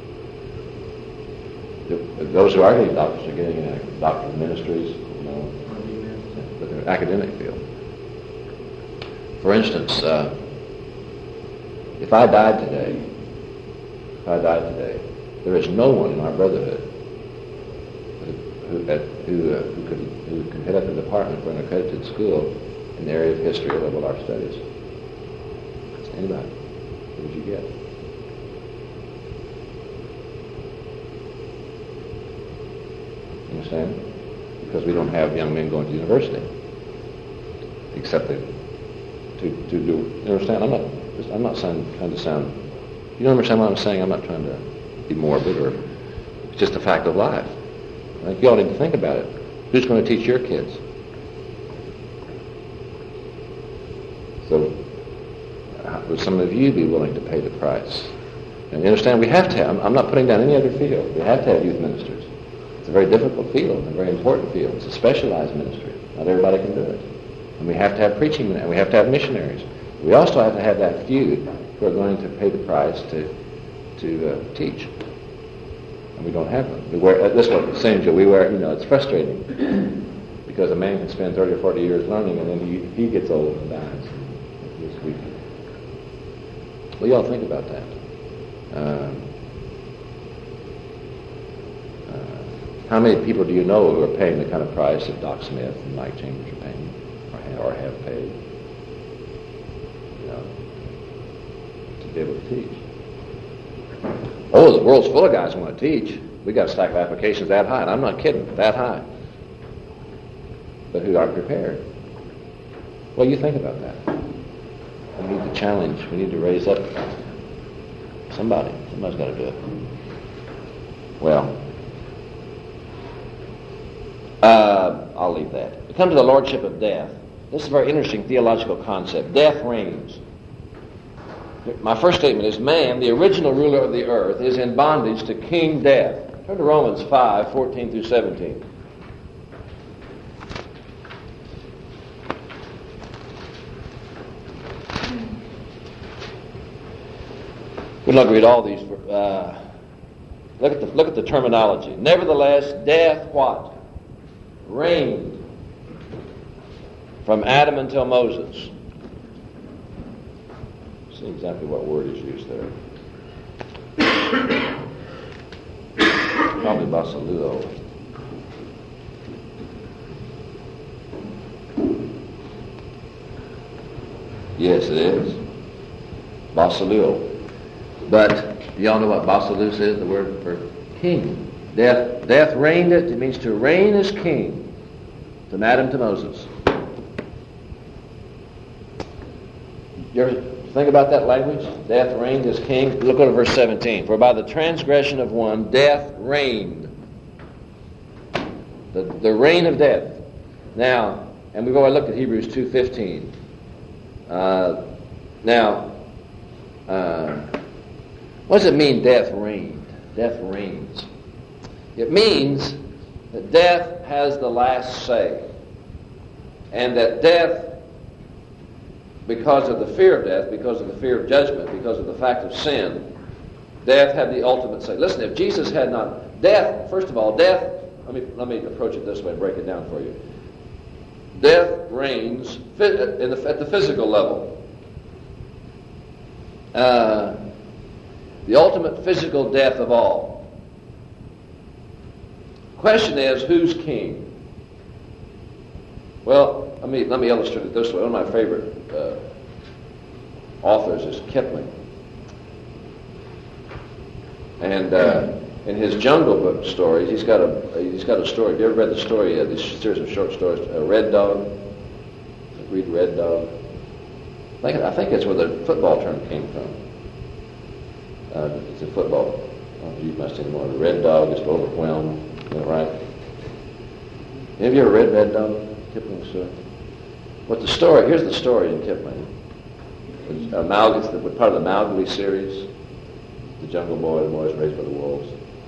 The- Those who are getting doctors are getting in doctoral ministries, you know, but they're academic field. For instance, uh, if I died today, if I died today, there is no one in our brotherhood who, who, who, uh, who, could, who can head up a department for an accredited school in the area of history or liberal arts studies. Anybody? Who would you get? You understand? Because we don't have young men going to university, except they, to to do. You understand? I'm not. I'm not saying, trying to sound. You don't understand what I'm saying? I'm not trying to be morbid, or it's just a fact of life. I think you all need to think about it. Who's going to teach your kids? So, uh, would some of you be willing to pay the price? And you understand? We have to have. I'm, I'm not putting down any other field. We have to have youth ministers. It's a very difficult field, a very important field. It's a specialized ministry. Not everybody can do it. And we have to have preaching, and we have to have missionaries. We also have to have that few who are going to pay the price to to uh, teach. And we don't have them. We wear, uh, this one, same Joe, we wear, you know, it's frustrating because a man can spend thirty or forty years learning, and then he, he gets old and dies. This week. Well, y'all think about that. Um, uh, how many people do you know who are paying the kind of price that Doc Smith and Mike Chambers are paying, or have, or have paid, you know, to be able to teach? Oh, the world's full of guys who want to teach. We got a stack of applications that high, and I'm not kidding, that high. But who aren't prepared? Well, you think about that. We need to challenge. We need to raise up somebody. Somebody's got to do it. Well, uh, I'll leave that. We come to the lordship of death. This is a very interesting theological concept. Death reigns. My first statement is, man, the original ruler of the earth, is in bondage to King Death. Turn to Romans five, fourteen through seventeen. We'd like to read all these. Uh, look at the look at the terminology. Nevertheless, death what? Reigned from Adam until Moses. See exactly what word is used there. Probably basiluo. Yes, it is. Basiluo. But do y'all know what basilus is? The word for king. Death, death reigned it. It means to reign as king from Adam to Moses. You ever think about that language? Death reigned as king. Look at verse seventeen. For by the transgression of one, death reigned. The, the reign of death. Now, and we've already looked at Hebrews two fifteen. Uh, now, uh, what does it mean, death reigned? Death reigns. It means that death has the last say. And that death, because of the fear of death, because of the fear of judgment, because of the fact of sin, death had the ultimate say. Listen, if Jesus had not... Death, first of all, death... Let me, let me approach it this way and break it down for you. Death reigns in the, at the physical level. Uh, the ultimate physical death of all. Question is, who's king? Well, let me let me illustrate it this way. One of my favorite uh, authors is Kipling, and uh, in his Jungle Book stories, he's got a he's got a story. Have you ever read the story? Uh, this series of short stories, uh, Red Dog. Read Red Dog. I think I think that's where the football term came from. Uh, it's a football. I don't use much anymore. The Red Dog is overwhelmed. Is that right? Have you ever read Red Dog? Kipling's story. What the story? Here's the story in Kipling. It's, uh, Mowgli, it's the, part of the Mowgli series. The Jungle Boy, the boy is raised by the wolves.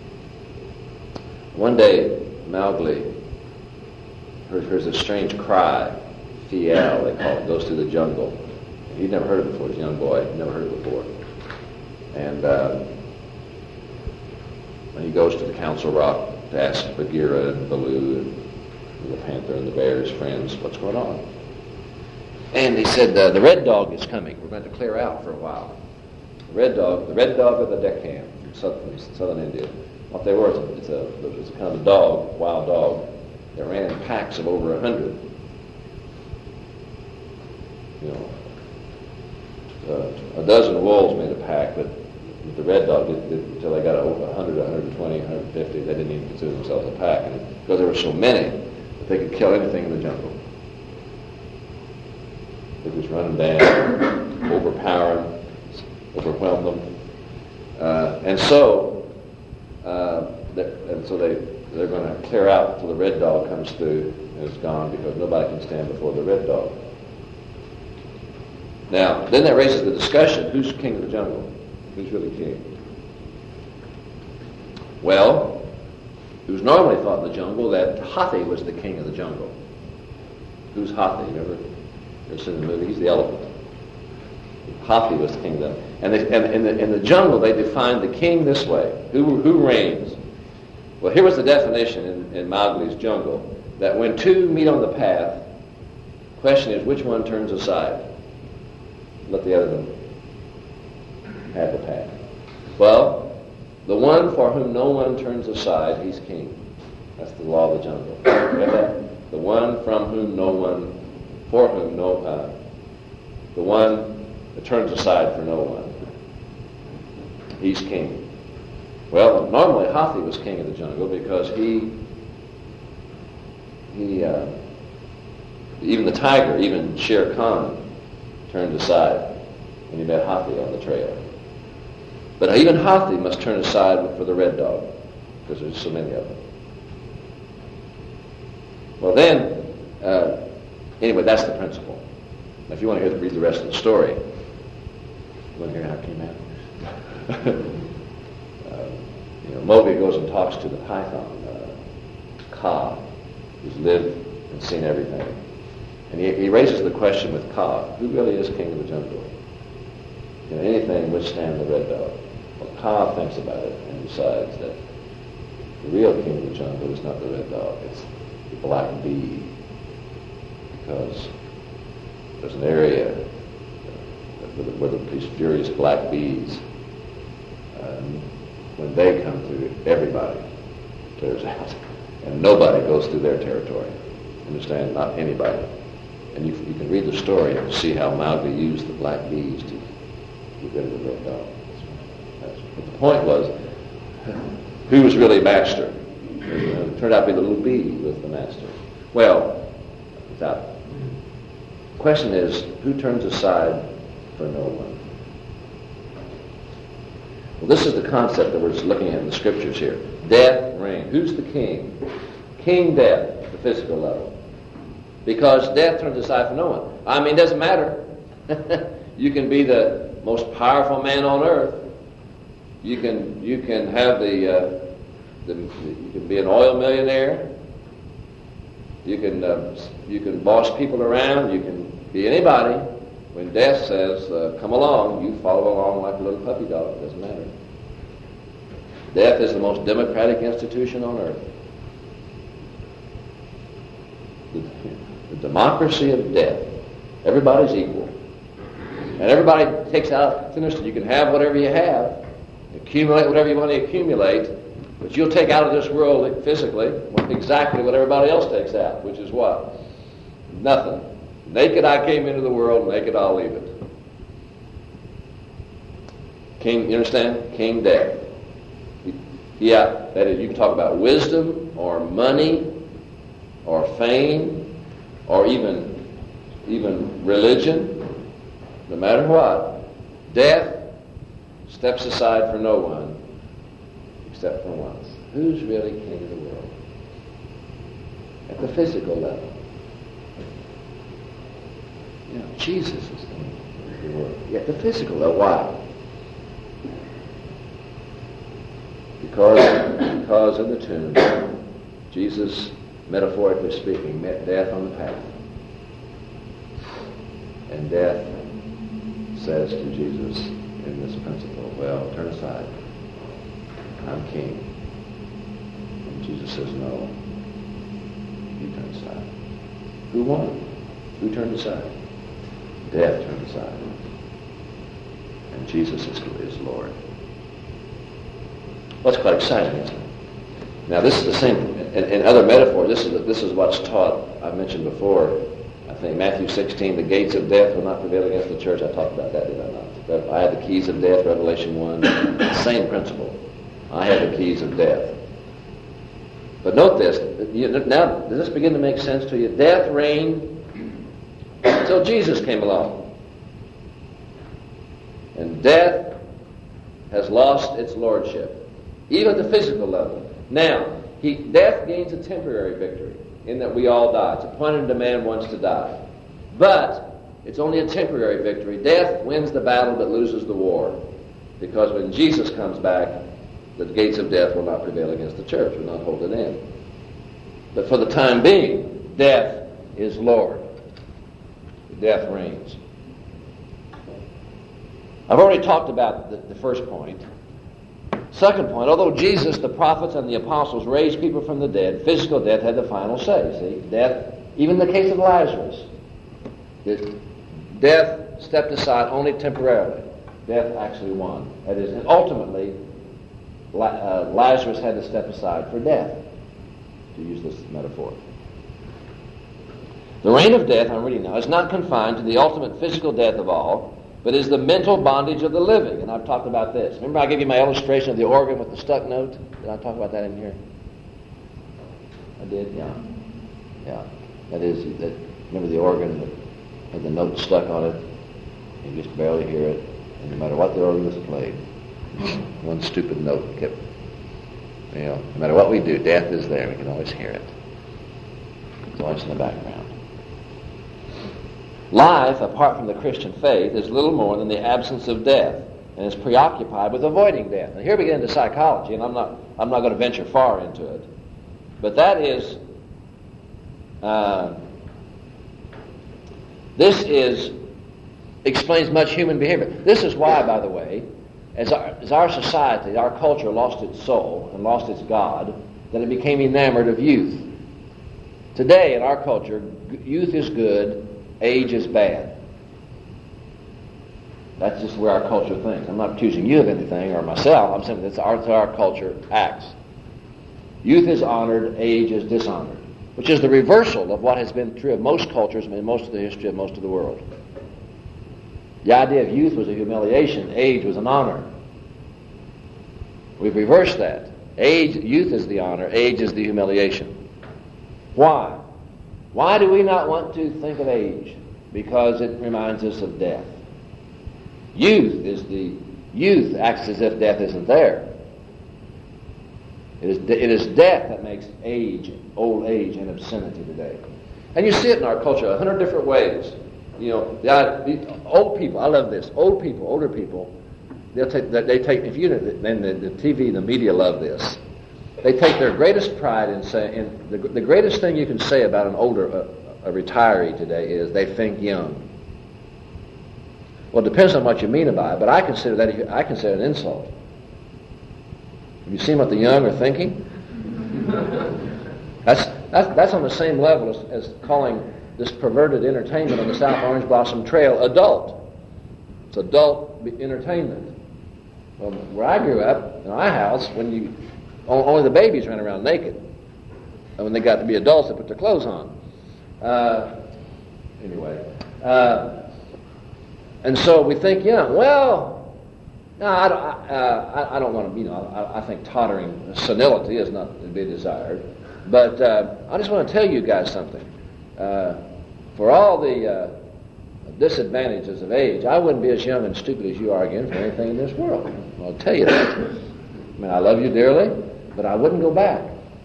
One day, Mowgli heard, hears a strange cry, Fiel, they call it, goes through the jungle. He'd never heard it before. He's a young boy. He'd never heard it before. And uh, he goes to the Council Rock to ask Bagheera and Baloo and the panther and the bear's friends what's going on. And he said, uh, the Red Dog is coming. We're going to clear out for a while. The Red Dog, the Red Dog of the Deccan from southern, southern India. What they were, it's a, it's a kind of a dog, wild dog, that ran in packs of over a hundred. You know, uh, a dozen wolves made a pack, but the Red Dog did, did, until they got over one hundred, one hundred twenty, one hundred fifty, they didn't even consider themselves a pack, and because there were so many that they could kill anything in the jungle. They just run them down, overpower them, overwhelm them, uh, and so uh, and so they they're going to clear out until the Red Dog comes through and is gone, because nobody can stand before the Red Dog. Now, then that raises the discussion: who's king of the jungle? Who's really king? Well, it was normally thought in the jungle that Hathi was the king of the jungle. Who's Hathi? You ever, ever seen the movie? He's the elephant. Hathi was the king of them. And, they, and in, the, in the jungle, they defined the king this way. Who, who reigns? Well, here was the definition in, in Mowgli's jungle, that when two meet on the path, the question is, which one turns aside? Let the other one have the path. Well, the one for whom no one turns aside, he's king. That's the law of the jungle. Get that? The one from whom no one, for whom no, uh, the one that turns aside for no one, he's king. Well, normally Hathi was king of the jungle because he, he, uh, even the tiger, even Shere Khan, turned aside when he met Hathi on the trail. But even Hathi must turn aside for the Red Dog, because there's so many of them. Well then, uh, anyway, that's the principle. Now, if you want to hear, read the rest of the story, you want to hear how it came out? uh, you know, Mowgli goes and talks to the python, uh, Kaa, who's lived and seen everything. And he, he raises the question with Kaa, who really is king of the jungle? Can anything withstand the Red Dog? Well, Kaa thinks about it and decides that the real king of the jungle is not the Red Dog, it's the Black Bee. Because there's an area where these furious black bees, um, when they come through, everybody clears out. And nobody goes through their territory. Understand? Not anybody. And you, you can read the story and see how Mowgli used the black bees to get rid of the Red Dog. That's, but the point was, who was really master? It turned out to be the little bee was the master. Well, without. The question is, who turns aside for no one? Well, this is the concept that we're just looking at in the scriptures here. Death reigns. Who's the king? King Death at the physical level. Because death turns aside for no one. I mean, it doesn't matter. You can be the most powerful man on earth. You can you can have the, uh, the you can be an oil millionaire. You can uh, you can boss people around. You can be anybody. When death says, uh, "Come along," you follow along like a little puppy dog. It doesn't matter. Death is the most democratic institution on earth. The, the democracy of death. Everybody's equal. And everybody takes out, it's interesting, you can have whatever you have, accumulate whatever you want to accumulate, but you'll take out of this world physically exactly what everybody else takes out, which is what? Nothing. Naked I came into the world, naked I'll leave it. King, you understand? King Death. Yeah, that is, you can talk about wisdom or money or fame or even, even religion, no matter what. Death steps aside for no one except for one. Who's really king of the world? At the physical level. You know, Jesus is king of the world. At the physical level. Why? Because, because of the tomb, Jesus, metaphorically speaking, met death on the path. And death says to Jesus in this principle, well, turn aside. I'm king. And Jesus says, no. You turn aside. Who won? Who turned aside? Death turned aside. And Jesus is, is Lord. Well, it's quite exciting, isn't it? Now, this is the same, in, in other metaphors, this is, this is what's taught, I mentioned before, I think Matthew sixteen, the gates of death will not prevail against the church. I talked about that, did I not? I had the keys of death, Revelation one, same principle. I have the keys of death. But note this, you, now, does this begin to make sense to you? Death reigned until Jesus came along. And death has lost its lordship, even at the physical level. Now, he, death gains a temporary victory in that we all die. It's appointed to man once to die. But it's only a temporary victory. Death wins the battle but loses the war. Because when Jesus comes back, the gates of death will not prevail against the church, will not hold it in. But for the time being, death is Lord. Death reigns. I've already talked about the, the first point. Second point, although Jesus, the prophets, and the apostles raised people from the dead, physical death had the final say. See, death, even in the case of Lazarus, death stepped aside only temporarily. Death actually won. That is, and ultimately, uh, Lazarus had to step aside for death, to use this metaphor. The reign of death, I'm reading now, is not confined to the ultimate physical death of all, but is the mental bondage of the living. And I've talked about this. Remember I gave you my illustration of the organ with the stuck note? Did I talk about that in here? I did? Yeah. Yeah. That is, that, remember the organ that had the note stuck on it? You just barely hear it. And no matter what the organist played, one stupid note kept, you know, no matter what we do, death is there. We can always hear it. It's always in the background. Life, apart from the Christian faith, is little more than the absence of death, and is preoccupied with avoiding death. And here we get into psychology, and I'm not I'm not going to venture far into it. But that is, uh, this is, explains much human behavior. This is why, by the way, as our, as our society, our culture lost its soul and lost its God, that it became enamored of youth. Today, in our culture, youth is good, age is bad. That's just where our culture thinks. I'm not accusing you of anything or myself. I'm saying that's how our culture acts. Youth is honored, age is dishonored, which is the reversal of what has been true of most cultures and most of the history of most of the world. The idea of youth was a humiliation, age was an honor. We've reversed that. Age, youth is the honor, age is the humiliation. Why? Why do we not want to think of age? Because it reminds us of death. Youth is the youth acts as if death isn't there. It is, it is death that makes age, old age, an obscenity today. And you see it in our culture a hundred different ways. You know, the, the old people, I love this, old people, older people, they'll take, they take, if you, then the, the T V, the media love this. They take their greatest pride in saying, the, the greatest thing you can say about an older, a, a retiree today is they think young. Well, it depends on what you mean by it, but I consider that, I consider it an insult. Have you seen what the young are thinking? That's, that's, that's on the same level as, as calling this perverted entertainment on the South Orange Blossom Trail adult. It's adult entertainment. Well, where I grew up, in our house, when you only the babies ran around naked. And when they got to be adults, they put their clothes on. Uh, anyway. Uh, and so we think, yeah, well, No, I don't, I, uh, I, I don't want to, you know, I, I think tottering senility is not to be desired. But uh, I just want to tell you guys something. Uh, for all the uh, disadvantages of age, I wouldn't be as young and stupid as you are again for anything in this world. I'll tell you that. I mean, I love you dearly, but I wouldn't go back.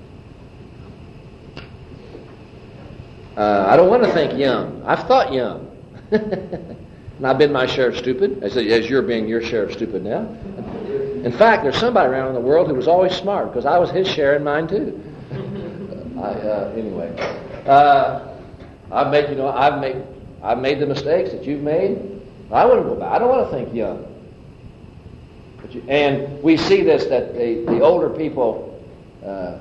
Uh, I don't want to think young. I've thought young. And I've been my share of stupid, as, as you're being your share of stupid now. In fact, there's somebody around in the world who was always smart, because I was his share and mine too. I, uh, anyway, uh, I've made, you know, I've made, I've made the mistakes that you've made. I wouldn't go back. I don't want to think young. But you, and we see this, that the, the older people uh,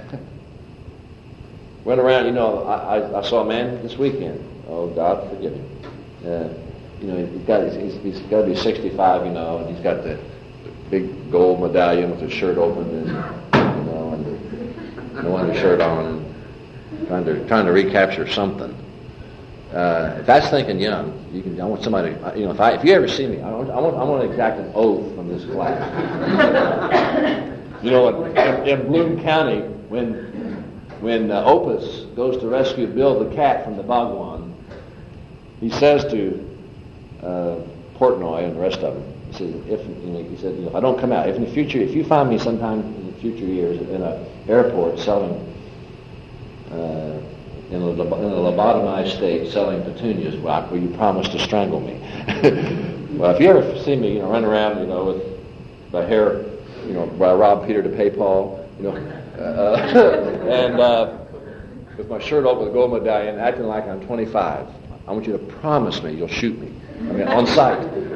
went around. You know, I, I, I saw a man this weekend. Oh, God forgive him. Uh, you know, he's got he's, he's got to be sixty-five. You know, and he's got the big gold medallion with his shirt open, and you know, and the, no undershirt on, and trying to trying to recapture something. Uh, if that's thinking young, you can. I want somebody. You know, if I if you ever see me, I want I want I want to exact an oath from this class. You know, in, in Bloom County, when when uh, Opus goes to rescue Bill the cat from the Bhagwan, he says to uh, Portnoy and the rest of them, he says, if you know, he said, you know, if I don't come out, if in the future, if you find me sometime in the future years in an airport selling, uh, in, a, in a lobotomized state selling petunias, well, will you promise to strangle me? Well, if you ever see me, you know, run around, you know, with my hair, you know, I robbed Peter to pay Paul, you know, uh, and uh, with my shirt open with a gold medallion, acting like I'm twenty-five. I want you to promise me you'll shoot me. I mean, on sight.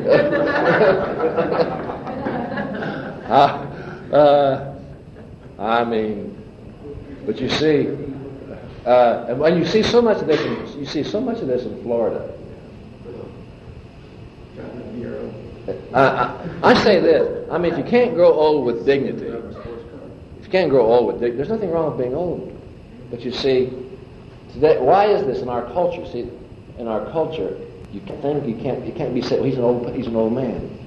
uh, uh, I mean, but you see, uh, and when you see so much of this, in, you see so much of this in Florida. I, I, I say this. I mean, if you can't grow old with dignity, if you can't grow old with dignity, there's nothing wrong with being old. But you see, today, why is this in our culture? See. In our culture, you think you can't you can't be said, well, he's an old he's an old man.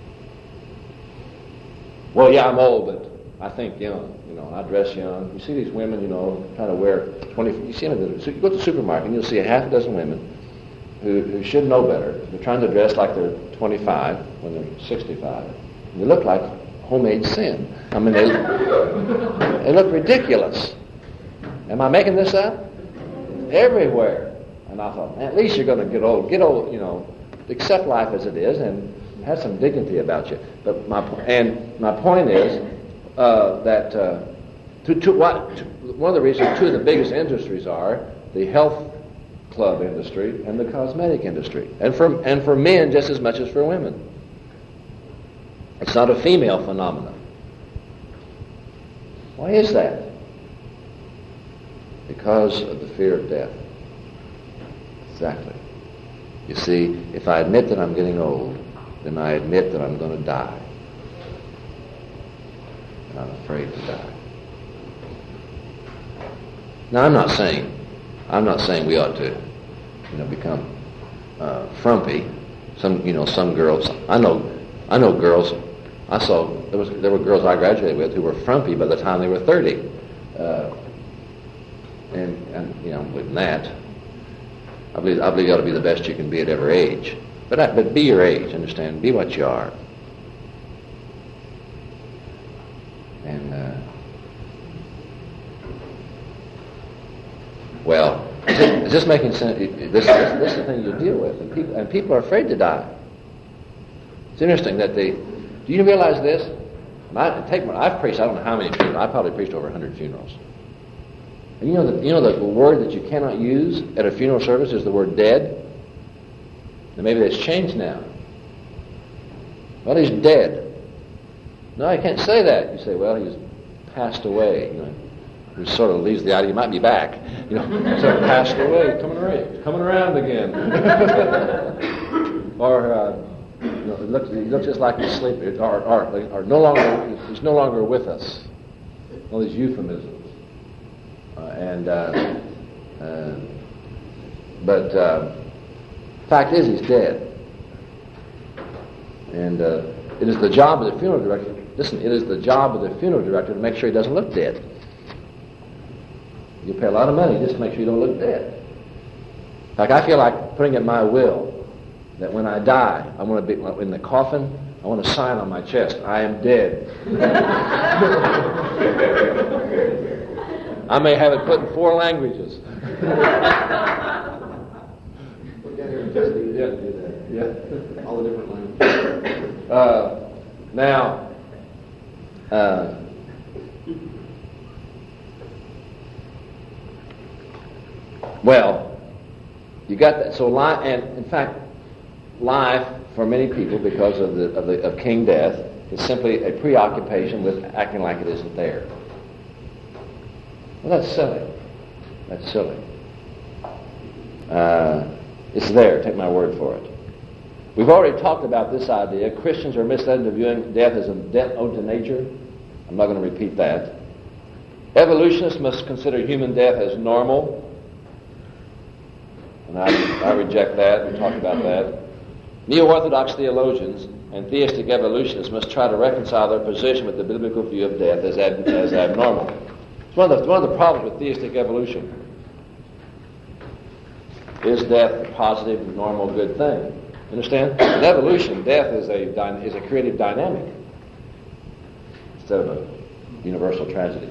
Well, yeah, I'm old, but I think young. You know, I dress young. You see these women, you know, trying to wear twenty. You see them. You go to the supermarket, and you'll see a half a dozen women who, who should know better. They're trying to dress like they're twenty-five when they're sixty-five. And they look like homemade sin. I mean, they they look ridiculous. Am I making this up? Everywhere. And I thought, man, at least you're going to get old. Get old, you know, accept life as it is and have some dignity about you. But my and my point is uh, that uh, to, to what to, one of the reasons two of the biggest industries are the health club industry and the cosmetic industry, and for and for men just as much as for women. It's not a female phenomenon. Why is that? Because of the fear of death. Exactly. You see, if I admit that I'm getting old, then I admit that I'm going to die. And I'm afraid to die. Now, I'm not saying, I'm not saying we ought to, you know, become uh, frumpy. Some, you know, some girls. I know, I know girls. I saw there was there were girls I graduated with who were frumpy by the time they were thirty, uh, and and you know, with that. I believe, I believe you ought to be the best you can be at every age. But I, but be your age, understand? Be what you are. And, uh, well, is this, is this making sense? This, this, this is the thing you deal with. And people, and people are afraid to die. It's interesting that they... Do you realize this? I, take my, I've preached, I don't know how many funerals. I've probably preached over one hundred funerals. And you know the you know the word that you cannot use at a funeral service is the word dead? And maybe that's changed now. Well, he's dead. No, you can't say that. You say, well, he's passed away. You know, which sort of leaves the idea he might be back. You know, sort of passed away, coming around, coming around again. or uh, you know, it looks he looks just like he's sleeping, or, or or no longer he's no longer with us. All these euphemisms. Uh, and uh, uh, but uh, fact is he's dead, and uh, It is the job of the funeral director. Listen, it is the job of the funeral director to make sure he doesn't look dead. You pay a lot of money just to make sure you don't look dead. In fact, I feel like putting in my will that when I die, I want to be in the coffin. I want to sign on my chest, I am dead. I may have it put in four languages. Yeah, yeah. All the different languages. Uh, now, uh, well, you got that. So, life, and in fact, life for many people, because of the of the of King Death, is simply a preoccupation with acting like it isn't there. Well, that's silly. That's silly. Uh, it's there. Take my word for it. We've already talked about this idea. Christians are misled into viewing death as a debt owed to nature. I'm not going to repeat that. Evolutionists must consider human death as normal. And I, I reject that. We talked about that. Neo-Orthodox theologians and theistic evolutionists must try to reconcile their position with the biblical view of death as, ab- as abnormal. It's one of, the, one of the problems with theistic evolution. Is death a positive, normal, good thing? Understand? In evolution, death is a dy- is a creative dynamic instead of a universal tragedy.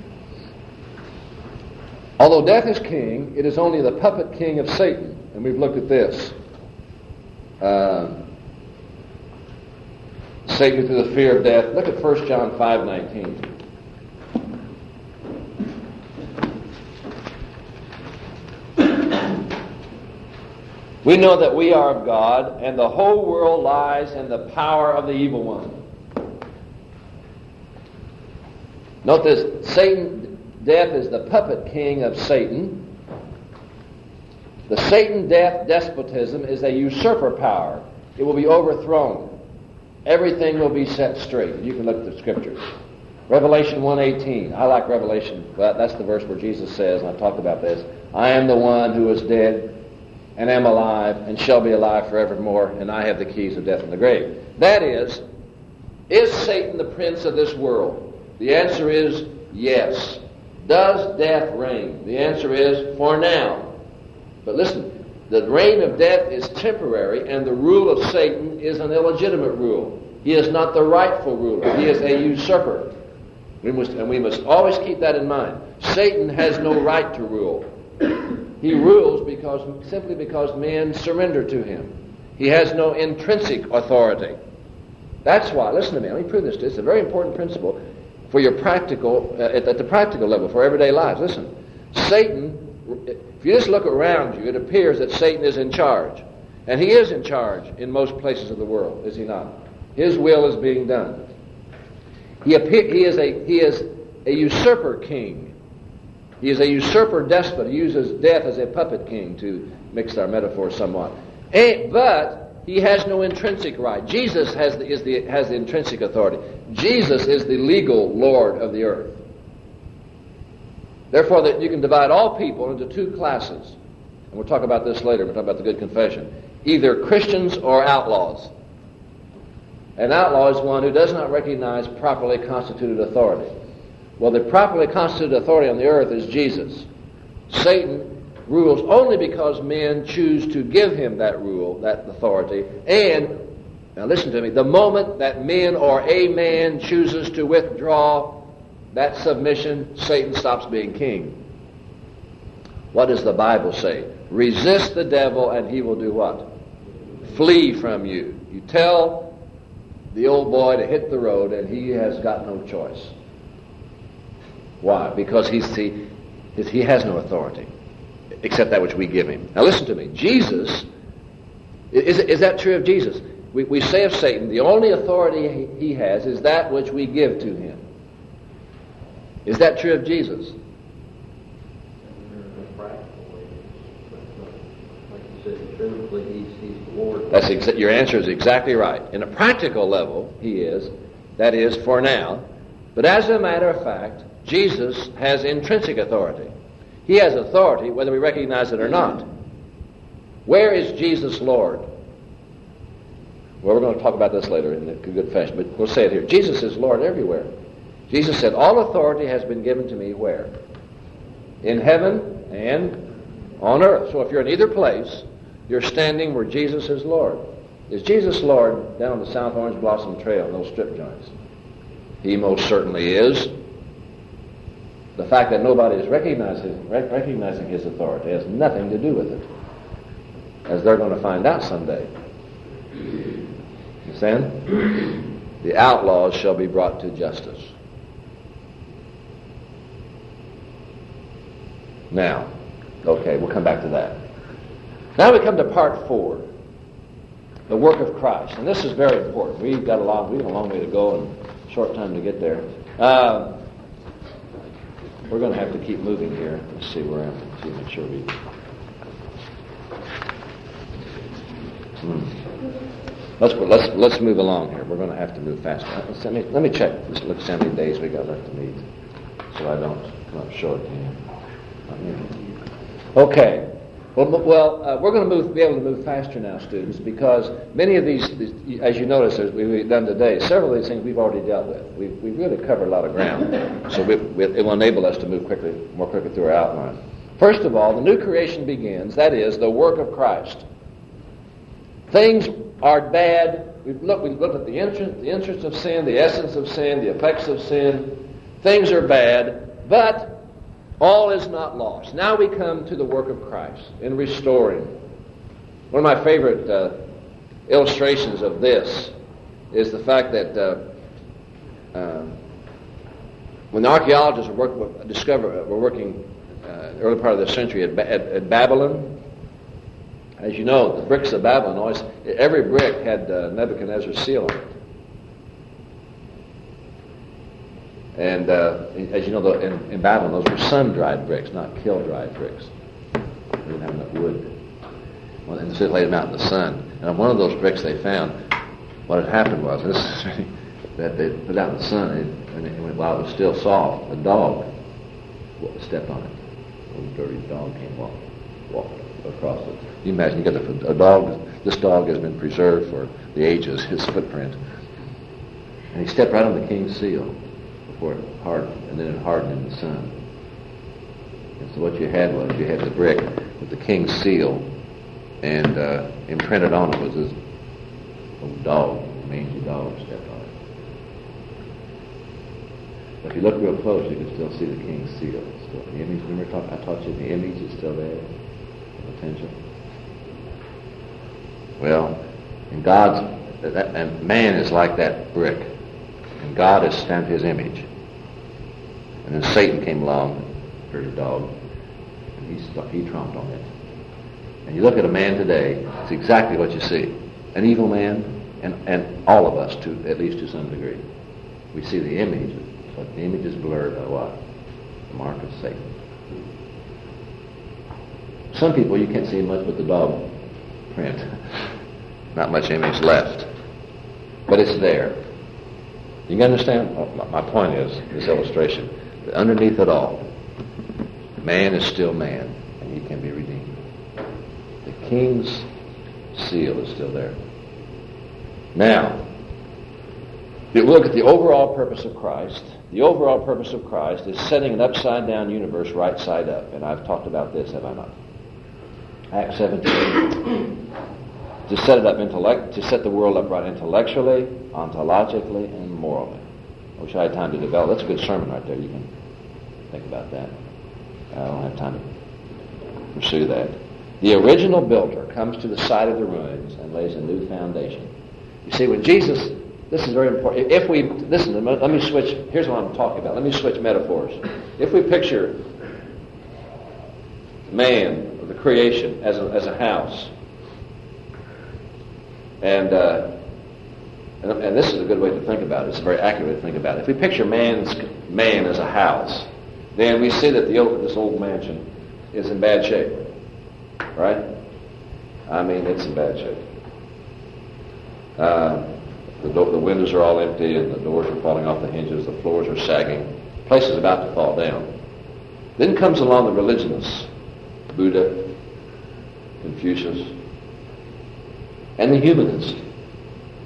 Although death is king, it is only the puppet king of Satan. And we've looked at this. Uh, Satan through the fear of death. Look at First John five nineteen. We know that we are of God, and the whole world lies in the power of the evil one. Note this, Satan, death is the puppet king of Satan. The Satan-death despotism is a usurper power. It will be overthrown. Everything will be set straight. You can look at the scriptures. Revelation one eighteen. I like Revelation. Well, that's the verse where Jesus says, and I've talked about this, I am the one who was dead and am alive and shall be alive forevermore, and I have the keys of death and the grave. That is, is Satan the prince of this world? The answer is yes. Does death reign? The answer is for now. But listen, the reign of death is temporary, and the rule of Satan is an illegitimate rule. He is not the rightful ruler. He is a usurper. We must, and we must always keep that in mind. Satan has no right to rule. He rules because simply because men surrender to him. He has no intrinsic authority. That's why, listen to me, let me prove this to you. It's a very important principle for your practical, uh, at, at the practical level, for everyday lives. Listen, Satan, if you just look around you, it appears that Satan is in charge. And he is in charge in most places of the world, is he not? His will is being done. He, appear, he, is, a, he is a usurper king. He is a usurper despot. He uses death as a puppet king, to mix our metaphors somewhat. And, but he has no intrinsic right. Jesus has the, is the, has the intrinsic authority. Jesus is the legal Lord of the earth. Therefore, that you can divide all people into two classes. And we'll talk about this later. We'll talk about the good confession. Either Christians or outlaws. An outlaw is one who does not recognize properly constituted authority. Well, the properly constituted authority on the earth is Jesus. Satan rules only because men choose to give him that rule, that authority. And, now listen to me, the moment that men or a man chooses to withdraw that submission, Satan stops being king. What does the Bible say? Resist the devil and he will do what? Flee from you. You tell the old boy to hit the road and he has got no choice. Why? Because he's the, he has no authority except that which we give him. Now listen to me. Jesus, is, is that true of Jesus? We, we say of Satan, the only authority he has is that which we give to him. Is that true of Jesus? That's exa- your answer is exactly right. In a practical level, he is. That is, for now. But as a matter of fact, Jesus has intrinsic authority. He has authority whether we recognize it or not. Where is Jesus Lord? Well, we're going to talk about this later in a good fashion, but we'll say it here. Jesus is Lord everywhere. Jesus said, all authority has been given to me where? In heaven and on earth. So if you're in either place, you're standing where Jesus is Lord. Is Jesus Lord down on the South Orange Blossom Trail in those strip joints? He most certainly is. The fact that nobody is recognizing, recognizing his authority has nothing to do with it, as they're going to find out someday. Understand? The outlaws shall be brought to justice. Now, okay, we'll come back to that. Now we come to part four, the work of Christ. And this is very important. We've got a long, we've got a long way to go and a short time to get there. Uh, we're going to have to keep moving here. Let's see where I'm. See, make sure we. Hmm. Let's let's let's move along here. We're going to have to move faster. Let's, let me let me check. Let's look see how many days we got left to meet, so I don't come up short here. Okay. Well, well uh, we're going to move, be able to move faster now, students, because many of these, these as you notice, as we've done today, several of these things we've already dealt with. We've, we've really covered a lot of ground, so we, we, it will enable us to move quickly, more quickly through our outline. First of all, the new creation begins. That is the work of Christ. Things are bad. We've looked, we've looked at the entrance, the entrance of sin, the essence of sin, the effects of sin. Things are bad, but all is not lost. Now we come to the work of Christ in restoring. One of my favorite uh, illustrations of this is the fact that uh, uh, when the archaeologists were, work, discover, were working uh, early part of the century at, at, at Babylon, as you know, the bricks of Babylon, always every brick had uh, Nebuchadnezzar's seal on it. And uh, as you know, the, in, in Babylon, those were sun-dried bricks, not kill-dried bricks. They didn't have enough wood. Well, and so they laid them out in the sun. And on one of those bricks they found, what had happened was, this is really, that they put it out in the sun, and, and it, while it was still soft, a dog stepped on it. A little dirty dog came walk, walk across it. You imagine, you got a, a dog, this dog has been preserved for the ages, his footprint. And he stepped right on the king's seal. Before it hardened, and then it hardened in the sun. And so what you had was, you had the brick with the king's seal, and uh, imprinted on it was this little dog, mangy dog stepped on it. But if you look real close, you can still see the king's seal. Still, the image, remember I taught, I taught you the image is still there, the potential. Well, in God's, and man is like that brick. And God has stamped his image. And then Satan came along, dirty dog, and he, he tromped on it. And you look at a man today, it's exactly what you see. An evil man, and, and all of us, to at least to some degree. We see the image, but the image is blurred by what? The mark of Satan. Some people, you can't see much but the dog print. Not much image left. But it's there. You can understand? My point is, this illustration, that underneath it all, man is still man, and he can be redeemed. The king's seal is still there. Now, if you look at the overall purpose of Christ, the overall purpose of Christ is setting an upside-down universe right side up. And I've talked about this, have I not? Acts seventeen. To set it up intellect, to set the world up right intellectually, ontologically, and morally. I wish I had time to develop. That's a good sermon right there. You can think about that. I don't have time to pursue that. The original builder comes to the side of the ruins and lays a new foundation. You see, when Jesus, this is very important. If we, listen, let me switch, here's what I'm talking about. Let me switch metaphors. If we picture man, or the creation, as a, as a house, And, uh, and and this is a good way to think about it. It's a very accurate way to think about it. If we picture man's man as a house, then we see that the old, this old mansion is in bad shape, right? I mean, it's in bad shape. Uh, the, do- the windows are all empty, and the doors are falling off the hinges. The floors are sagging. The place is about to fall down. Then comes along the religionists, Buddha, Confucius, and the humanist,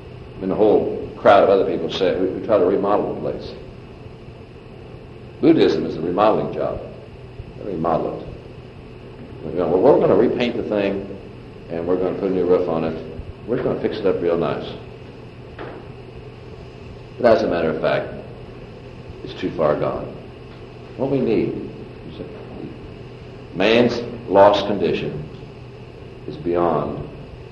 And a whole crowd of other people say, we, we try to remodel the place. Buddhism is a remodeling job. They remodel it. We're going, well, we're going to repaint the thing, and we're going to put a new roof on it. We're going to fix it up real nice. But as a matter of fact, it's too far gone. What we need is man's lost condition is beyond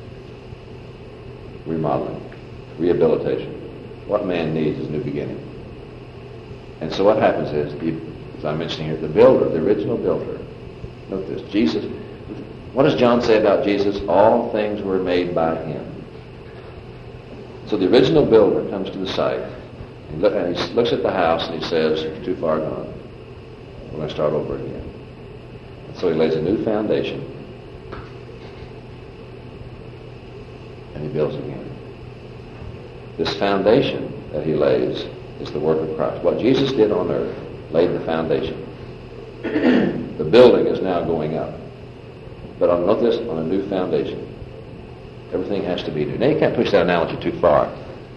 remodeling, rehabilitation. What man needs is a new beginning. And so what happens is, the, as I mentioned here, the builder, the original builder, note this, Jesus, what does John say about Jesus? All things were made by him. So the original builder comes to the site, and, look, and he looks at the house and he says, it's too far gone. We're going to start over again. And so he lays a new foundation, and he builds again. This foundation that he lays is the work of Christ. What Jesus did on earth laid the foundation. The building is now going up. But on, note this, on a new foundation. Everything has to be new. Now you can't push that analogy too far.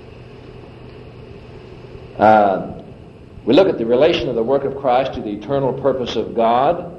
Uh, we look at the relation of the work of Christ to the eternal purpose of God.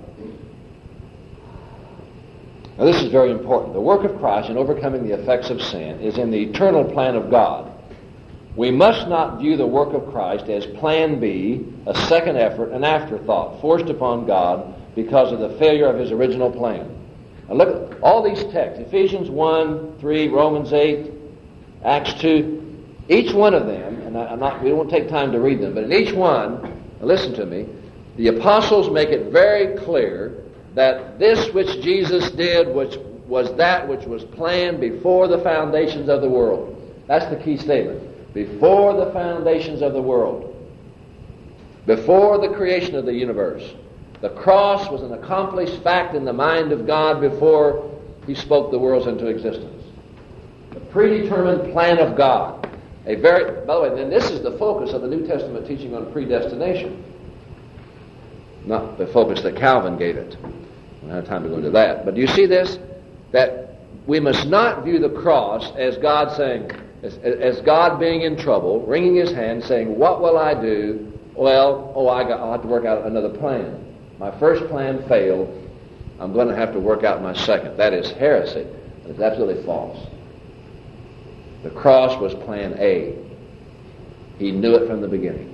Now this is very important. The work of Christ in overcoming the effects of sin is in the eternal plan of God. We must not view the work of Christ as plan B, a second effort, an afterthought, forced upon God because of the failure of his original plan. Now look at all these texts, Ephesians one, three, Romans eight, Acts two, each one of them, and I, I'm not, we won't take time to read them, but in each one, now listen to me, the apostles make it very clear that this which Jesus did which was that which was planned before the foundations of the world. That's the key statement. Before the foundations of the world. Before the creation of the universe. The cross was an accomplished fact in the mind of God before he spoke the worlds into existence. The predetermined plan of God. A very, by the way, then this is the focus of the New Testament teaching on predestination. Not the focus that Calvin gave it. I don't have time to go into that. But do you see this? That we must not view the cross as God saying, as, as God being in trouble, wringing his hand, saying, what will I do? Well, oh, I got, I'll have to work out another plan. My first plan failed. I'm going to have to work out my second. That is heresy. It's absolutely false. The cross was plan A. He knew it from the beginning.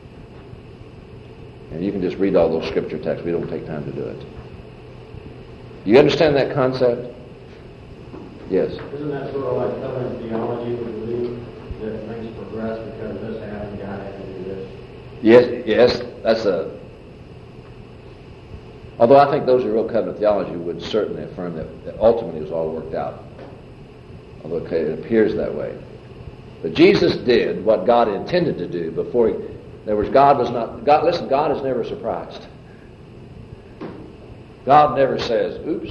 And you can just read all those scripture texts. We don't take time to do it. Do you understand that concept? Yes. Isn't that sort of like covenant theology? We believe that things progress because this happened, God had to do this. Yes, yes. That's a... Although I think those who wrote covenant theology would certainly affirm that, that ultimately it was all worked out. Although it appears that way. But Jesus did what God intended to do before he... In other words, God was not... God, listen, God is never surprised. God never says, oops,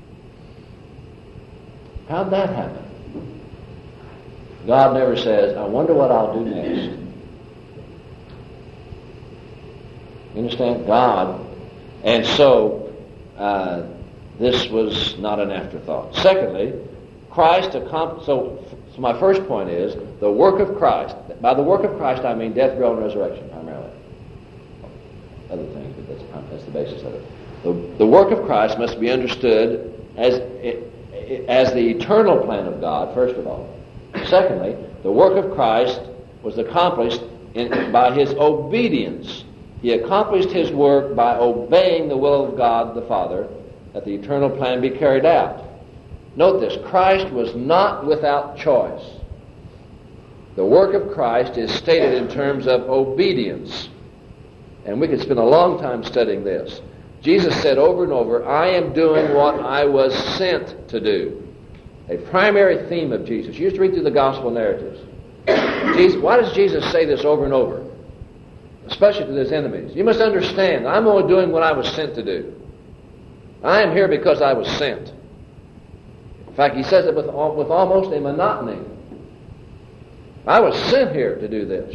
how'd that happen? God never says, I wonder what I'll do next. You understand? God. And so, uh, this was not an afterthought. Secondly, Christ accomplished... So, so my first point is, the work of Christ. By the work of Christ, I mean death, burial, and resurrection, primarily. Other things, but that's, that's the basis of it. The, the work of Christ must be understood as, as the eternal plan of God, first of all. Secondly, the work of Christ was accomplished in, by his obedience. He accomplished his work by obeying the will of God the Father, that the eternal plan be carried out. Note this, Christ was not without choice. The work of Christ is stated in terms of obedience. And we could spend a long time studying this. Jesus said over and over, I am doing what I was sent to do. A primary theme of Jesus. You used to read through the gospel narratives. Jesus, why does Jesus say this over and over? Especially to his enemies. You must understand, I'm only doing what I was sent to do. I am here because I was sent. In fact, he says it with, with almost a monotony. I was sent here to do this.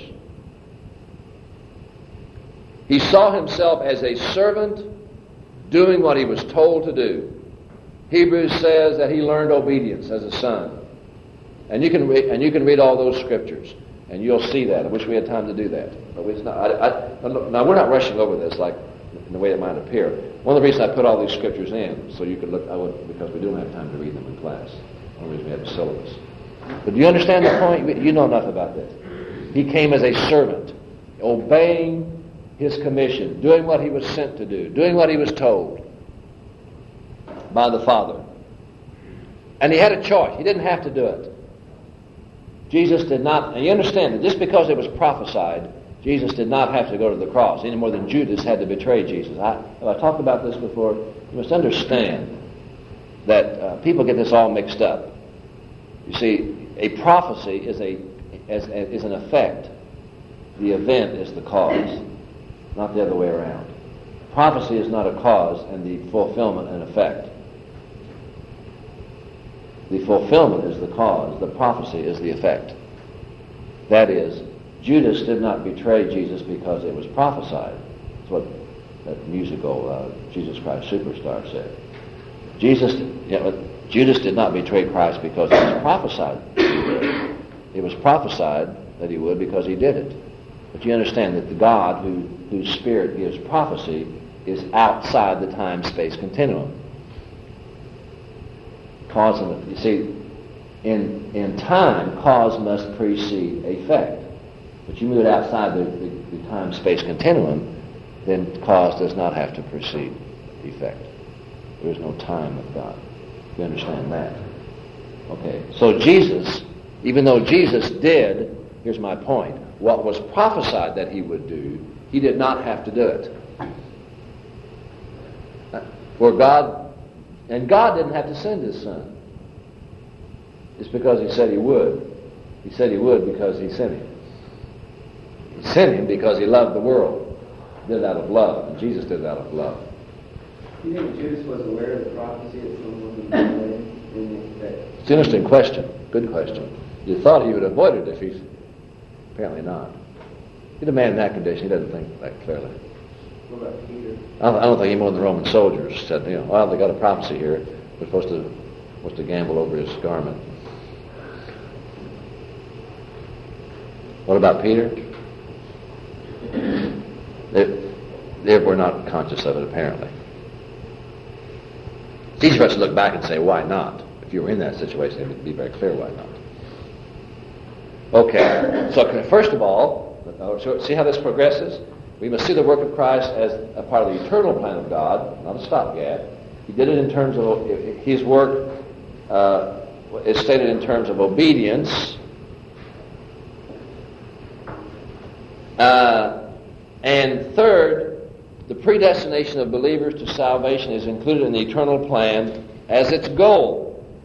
He saw himself as a servant doing what he was told to do. Hebrews says that he learned obedience as a son. And you can read, and you can read all those scriptures, and you'll see that. I wish we had time to do that, but it's not. I, I, now we're not rushing over this like in the way it might appear. One of the reasons I put all these scriptures in, so you could look, I would, because we don't have time to read them in class. One reason we have a syllabus. But do you understand the point? You know enough about this. He came as a servant, obeying his commission, doing what he was sent to do, doing what he was told by the Father. And he had a choice. He didn't have to do it. Jesus did not, and you understand that just because it was prophesied, Jesus did not have to go to the cross, any more than Judas had to betray Jesus. I, have I talked about this before? You must understand that uh, people get this all mixed up. You see, a prophecy is a is, is an effect. The event is the cause, not the other way around. Prophecy is not a cause, and the fulfillment an effect. The fulfillment is the cause. The prophecy is the effect. That is, Judas did not betray Jesus because it was prophesied. That's what that musical uh, Jesus Christ Superstar said. Jesus, you know, Judas did not betray Christ because it was prophesied that he would. It was prophesied that he would because he did it. But you understand that the God who, whose Spirit gives prophecy is outside the time-space continuum. Cause and, you see, in in time, cause must precede effect. But you move it outside the, the, the time-space continuum, then cause does not have to precede effect. There is no time with God. You understand that? Okay. So Jesus, even though Jesus did, here's my point, what was prophesied that he would do, he did not have to do it. For God, and God didn't have to send his Son. It's because he said he would. He said he would because he sent him. He sent him because he loved the world. He did it out of love, and Jesus did it out of love. Do you think Judas was aware of the prophecy that someone would be in that? It's an interesting question. Good question. You thought he would avoid it if he's... Apparently not. He's a man in that condition. He doesn't think that clearly. What about Peter? I don't, I don't think any more than the Roman soldiers said, you know, well, they got a prophecy here. We're supposed to, supposed to gamble over his garment. What about Peter? They, they were not conscious of it, apparently. It's easy for us to look back and say, why not? If you were in that situation, it would be very clear why not. Okay, so first of all, see how this progresses? We must see the work of Christ as a part of the eternal plan of God, not a stopgap. He did it in terms of, his work uh, is stated in terms of obedience. Uh, and third, the predestination of believers to salvation is included in the eternal plan as its goal.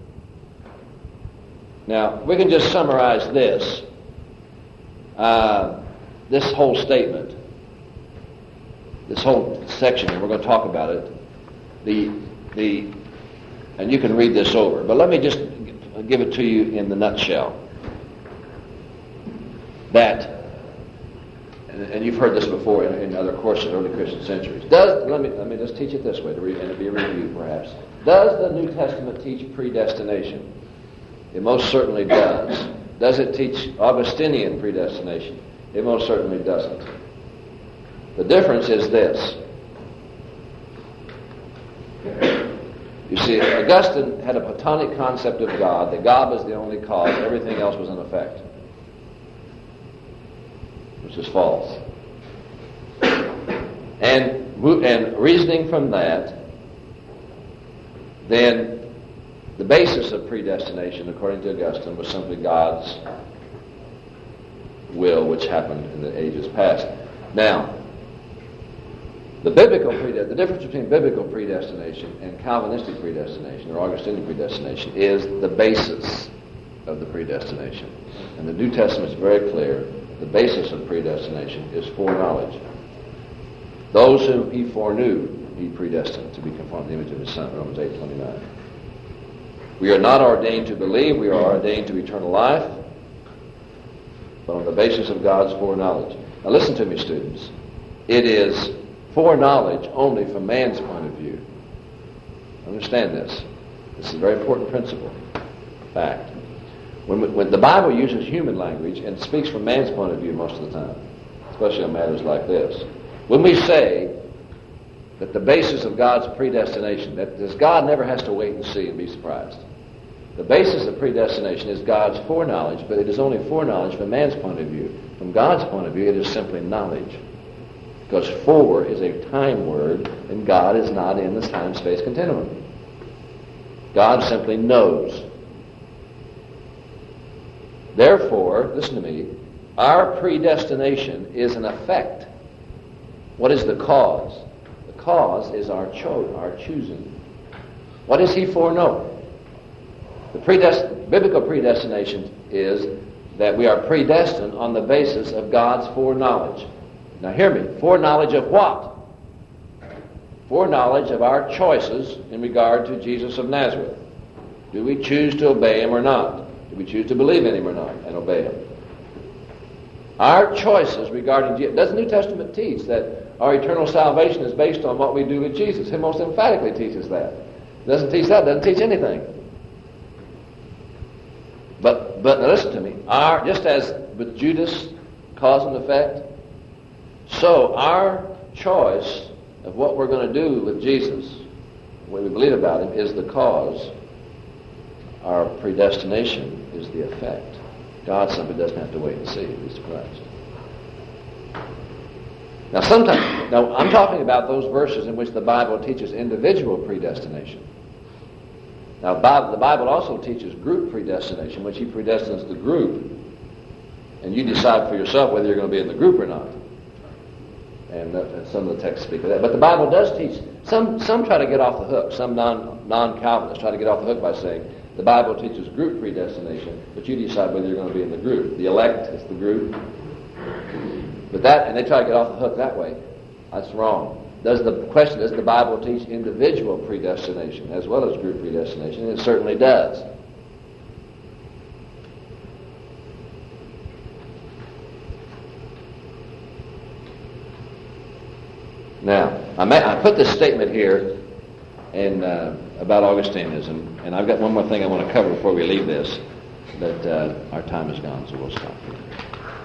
Now, we can just summarize this, uh, this whole statement, this whole section, and we're going to talk about it. The, the, and you can read this over, but let me just give it to you in the nutshell. That, and, and you've heard this before in, in other courses, early Christian centuries. Does let me let me just teach it this way, to re, and to be a review, perhaps. Does the New Testament teach predestination? It most certainly does. Does it teach Augustinian predestination? It most certainly doesn't. The difference is this. You see, Augustine had a Platonic concept of God, that God was the only cause, everything else was an effect, which is false. And, and reasoning from that, then the basis of predestination, according to Augustine, was simply God's will, which happened in the ages past. Now, the biblical predestination, the difference between biblical predestination and Calvinistic predestination, or Augustinian predestination, is the basis of the predestination. And the New Testament is very clear. The basis of predestination is foreknowledge. Those whom he foreknew, he predestined to be conformed to the image of his Son, Romans eight twenty-nine. We are not ordained to believe, we are ordained to eternal life, but on the basis of God's foreknowledge. Now listen to me, students. It is foreknowledge only from man's point of view. Understand this. This is a very important principle, fact. When, when the Bible uses human language and speaks from man's point of view most of the time, especially on matters like this, when we say that the basis of God's predestination, that this God never has to wait and see and be surprised. The basis of predestination is God's foreknowledge, but it is only foreknowledge from man's point of view. From God's point of view, it is simply knowledge. Because fore is a time word, and God is not in this time-space continuum. God simply knows. Therefore, listen to me, our predestination is an effect. What is the cause? The cause is our cho- our choosing. What does he foreknow? The predest- biblical predestination is that we are predestined on the basis of God's foreknowledge. Now hear me. Foreknowledge of what? Foreknowledge of our choices in regard to Jesus of Nazareth. Do we choose to obey him or not? Do we choose to believe in him or not and obey him? Our choices regarding Jesus. Does the New Testament teach that our eternal salvation is based on what we do with Jesus? It most emphatically teaches that. It doesn't teach that. It doesn't teach anything. But but now listen to me. Our, just as with Judas, cause and effect, so our choice of what we're going to do with Jesus, what we believe about him, is the cause. Our predestination is the effect. God simply doesn't have to wait and see if he's Christ. Now sometimes, now I'm talking about those verses in which the Bible teaches individual predestination. Now the Bible also teaches group predestination, which he predestines the group, and you decide for yourself whether you're going to be in the group or not. And, uh, and some of the texts speak of that. But the Bible does teach. Some some try to get off the hook. Some non non Calvinists try to get off the hook by saying the Bible teaches group predestination, but you decide whether you're going to be in the group. The elect is the group. But that, and they try to get off the hook that way. That's wrong. Does the question, does the Bible teach individual predestination as well as group predestination? And it certainly does. Now, I, may, I put this statement here in, uh, about Augustinism, and I've got one more thing I want to cover before we leave this, but uh, our time is gone, so we'll stop here.